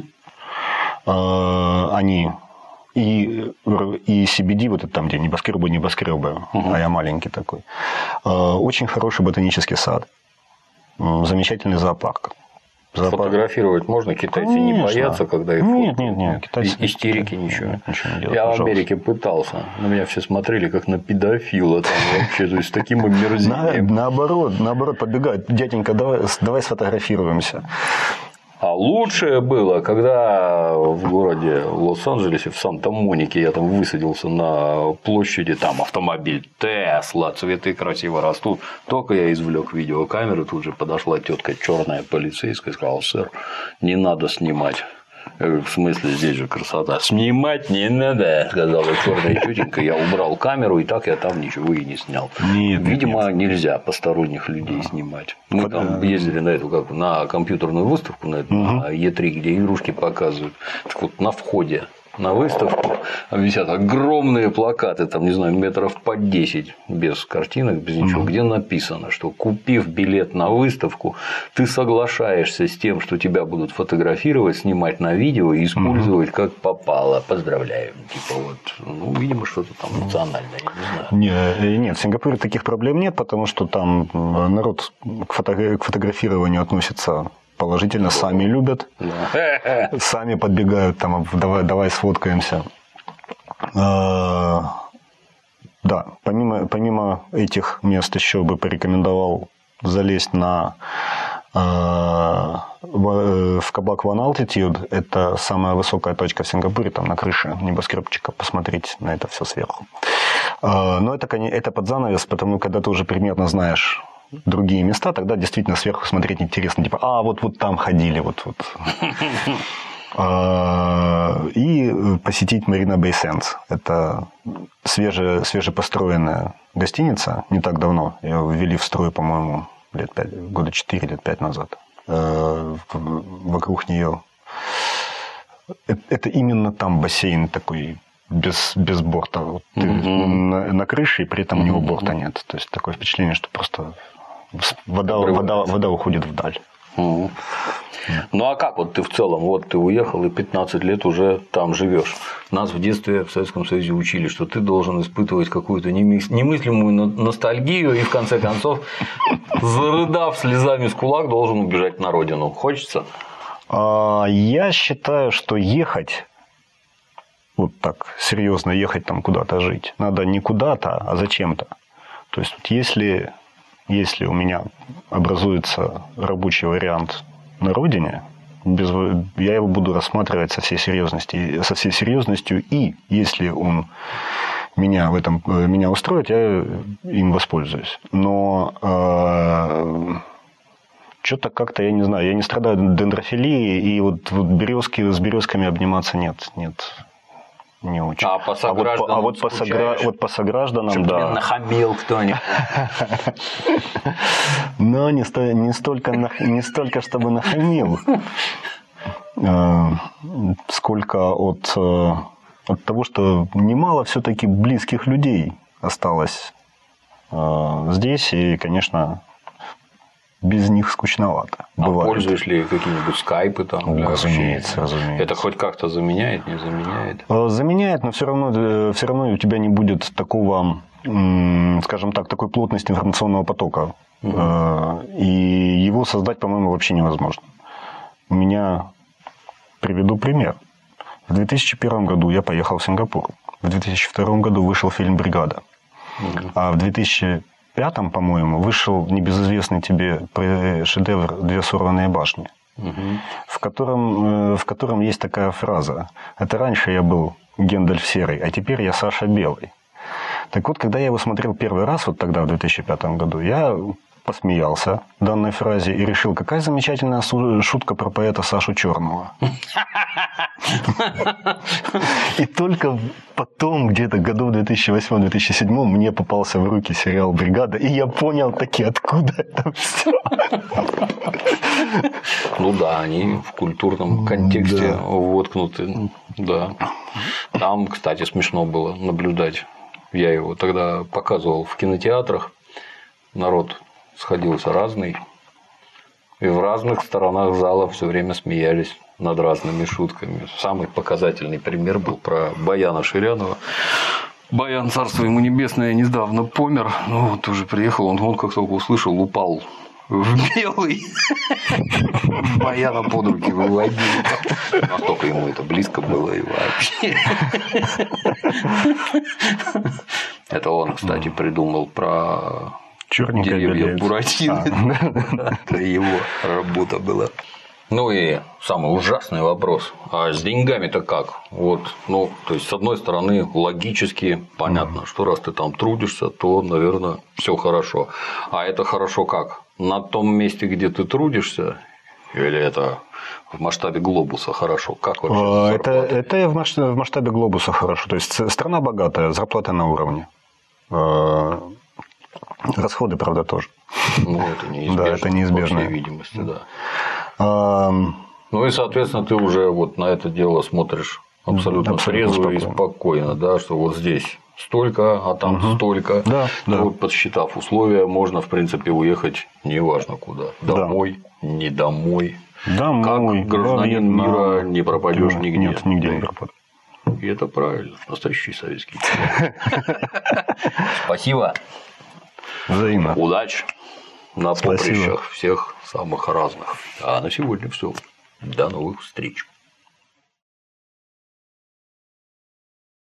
[SPEAKER 2] Они и, и си би ди, вот это там, где небоскребы, небоскребы, угу. а я маленький такой. Очень хороший ботанический сад. Замечательный зоопарк.
[SPEAKER 1] Зоопарк. Фотографировать можно? Китайцы Конечно. не боятся, когда их
[SPEAKER 2] Нет, нет, нет.
[SPEAKER 1] Китайцы... Истерики ничего.
[SPEAKER 2] Нет, ничего не делают,
[SPEAKER 1] я
[SPEAKER 2] пожалуйста.
[SPEAKER 1] в Америке пытался. На меня все смотрели, как на педофила. Там вообще, то есть, с таким омерзением.
[SPEAKER 2] На, наоборот, наоборот, подбегают. Дяденька, давай, давай сфотографируемся.
[SPEAKER 1] А лучшее было, когда в городе Лос-Анджелесе, в Санта-Монике, я там высадился на площади, там автомобиль Тесла, цветы красиво растут. Только я извлек видеокамеру, тут же подошла тетка черная полицейская и сказала: сэр, не надо снимать. Я говорю: в смысле, здесь же красота. Снимать не надо, сказала черная тетенька. Я убрал камеру, и так я там ничего и не снял. Нет, Видимо, нет. нельзя посторонних людей снимать. Мы Фото... там ездили на эту, как на компьютерную выставку, на, эту, угу. на и три, где игрушки показывают. Так вот, на входе на выставку висят огромные плакаты, там, не знаю, метров по десять, без картинок, без ничего, mm-hmm. где написано, что купив билет на выставку, ты соглашаешься с тем, что тебя будут фотографировать, снимать на видео и использовать mm-hmm. как попало. Поздравляю. Типа вот, ну, видимо, что-то там национальное, я не знаю.
[SPEAKER 2] Не, нет, в Сингапуре таких проблем нет, потому что там народ к, фото- к фотографированию относится положительно, сами любят, да. сами подбегают, там, давай, давай сфоткаемся. Да, помимо, помимо этих мест еще бы порекомендовал залезть на в кабак One Altitude. Это самая высокая точка в Сингапуре, там на крыше небоскребчика, посмотреть на это все сверху. Но это, это под занавес, потому когда ты уже примерно знаешь другие места, тогда действительно сверху смотреть интересно. Типа, а, вот, вот там ходили, вот, вот. И посетить Marina Bay Sands. Это свеже, свежепостроенная гостиница, не так давно. Ее ввели в строй, по-моему, лет пять, года четыре, лет пять назад. Вокруг нее. Это именно там бассейн такой без, без борта. Вот ты mm-hmm. на, на крыше, и при этом mm-hmm. у него борта нет. То есть такое впечатление, что просто вода, вода, вода уходит вдаль.
[SPEAKER 1] Mm-hmm. Ну а как вот ты в целом, вот ты уехал и пятнадцать лет уже там живешь. Нас в детстве в Советском Союзе учили, что ты должен испытывать какую-то немыслимую ностальгию и в конце концов, зарыдав слезами с кулак, должен убежать на родину. Хочется?
[SPEAKER 2] Я считаю, что ехать, вот так серьезно ехать там куда-то жить, надо не куда-то, а зачем-то. То есть, если, если у меня образуется рабочий вариант на родине, без, я его буду рассматривать со всей серьезностью, со всей серьезностью, и если он меня в этом меня устроит, я им воспользуюсь. Но э, что-то как-то, я не знаю, я не страдаю дендрофилией, и вот, вот березки с березками обниматься нет, нет. Не очень.
[SPEAKER 1] А по согражданам,
[SPEAKER 2] а вот, а вот, по, согра... вот по согражданам,
[SPEAKER 1] чтобы
[SPEAKER 2] да.
[SPEAKER 1] тебе нахамил кто-нибудь.
[SPEAKER 2] Но не, сто... не, столько, не столько, чтобы нахамил, сколько от, от того, что немало все-таки близких людей осталось э, здесь, и, конечно, без них скучновато.
[SPEAKER 1] А
[SPEAKER 2] бывает.
[SPEAKER 1] пользуешь ли какие-нибудь скайпы там для
[SPEAKER 2] разумеется,
[SPEAKER 1] общения?
[SPEAKER 2] разумеется.
[SPEAKER 1] Это хоть как-то заменяет, не заменяет?
[SPEAKER 2] Заменяет, но все равно, все равно у тебя не будет такого, скажем так, такой плотности информационного потока. Угу. И его создать, по-моему, вообще невозможно. У меня, приведу пример. В две тысячи первом году я поехал в Сингапур. В две тысячи втором году вышел фильм «Бригада». Угу. А в две тысячи пятом, по-моему, вышел небезызвестный тебе шедевр «Две сорванные башни», угу. в, котором, в котором есть такая фраза: «Это раньше я был Гендальф Серый, а теперь я Саша Белый». Так вот, когда я его смотрел первый раз, вот тогда, в две тысячи пятом году, я посмеялся данной фразе и решил, какая замечательная шутка про поэта Сашу Черного. И только потом, где-то году в две тысячи восьмом - две тысячи седьмом, мне попался в руки сериал «Бригада», и я понял таки, откуда это все.
[SPEAKER 1] Ну да, они в культурном контексте да. воткнуты. Да. Там, кстати, смешно было наблюдать. Я его тогда показывал в кинотеатрах. Народ сходился разный. И в разных сторонах зала все время смеялись над разными шутками. Самый показательный пример был про Баяна Ширянова. Баян, царство ему небесное, недавно помер. Ну, вот уже приехал, он, он как только услышал, упал в белый. Баяна под руки выводил. Настолько ему это близко было и вообще. Это он, кстати, придумал про деревья Буратино. Это его работа была. Ну и самый ужасный вопрос. А с деньгами-то как? Вот, ну, то есть, с одной стороны, логически понятно, что раз ты там трудишься, то, наверное, все хорошо. А это хорошо как? На том месте, где ты трудишься, или это в масштабе глобуса хорошо? Как вообще?
[SPEAKER 2] Это, это в масштабе, в масштабе глобуса хорошо. То есть страна богатая, зарплата на уровне. Расходы, правда, тоже.
[SPEAKER 1] Ну, это неизбежно.
[SPEAKER 2] Да, это неизбежно.
[SPEAKER 1] По всей видимости, да. А... Ну и, соответственно, ты уже вот на это дело смотришь абсолютно, абсолютно трезво и спокойно, да, что вот здесь столько, а там угу. столько.
[SPEAKER 2] Да,
[SPEAKER 1] ну,
[SPEAKER 2] да.
[SPEAKER 1] Вот, подсчитав условия, можно, в принципе, уехать неважно куда. Домой, да. не домой.
[SPEAKER 2] Домой.
[SPEAKER 1] Как гражданин
[SPEAKER 2] да,
[SPEAKER 1] мира не пропадешь да, нигде.
[SPEAKER 2] Нет, нигде не пропадешь.
[SPEAKER 1] И это правильно. Настоящий советский. Спасибо.
[SPEAKER 2] Взаимно.
[SPEAKER 1] Удачи на поприщах всех самых разных. А на сегодня все. До новых встреч.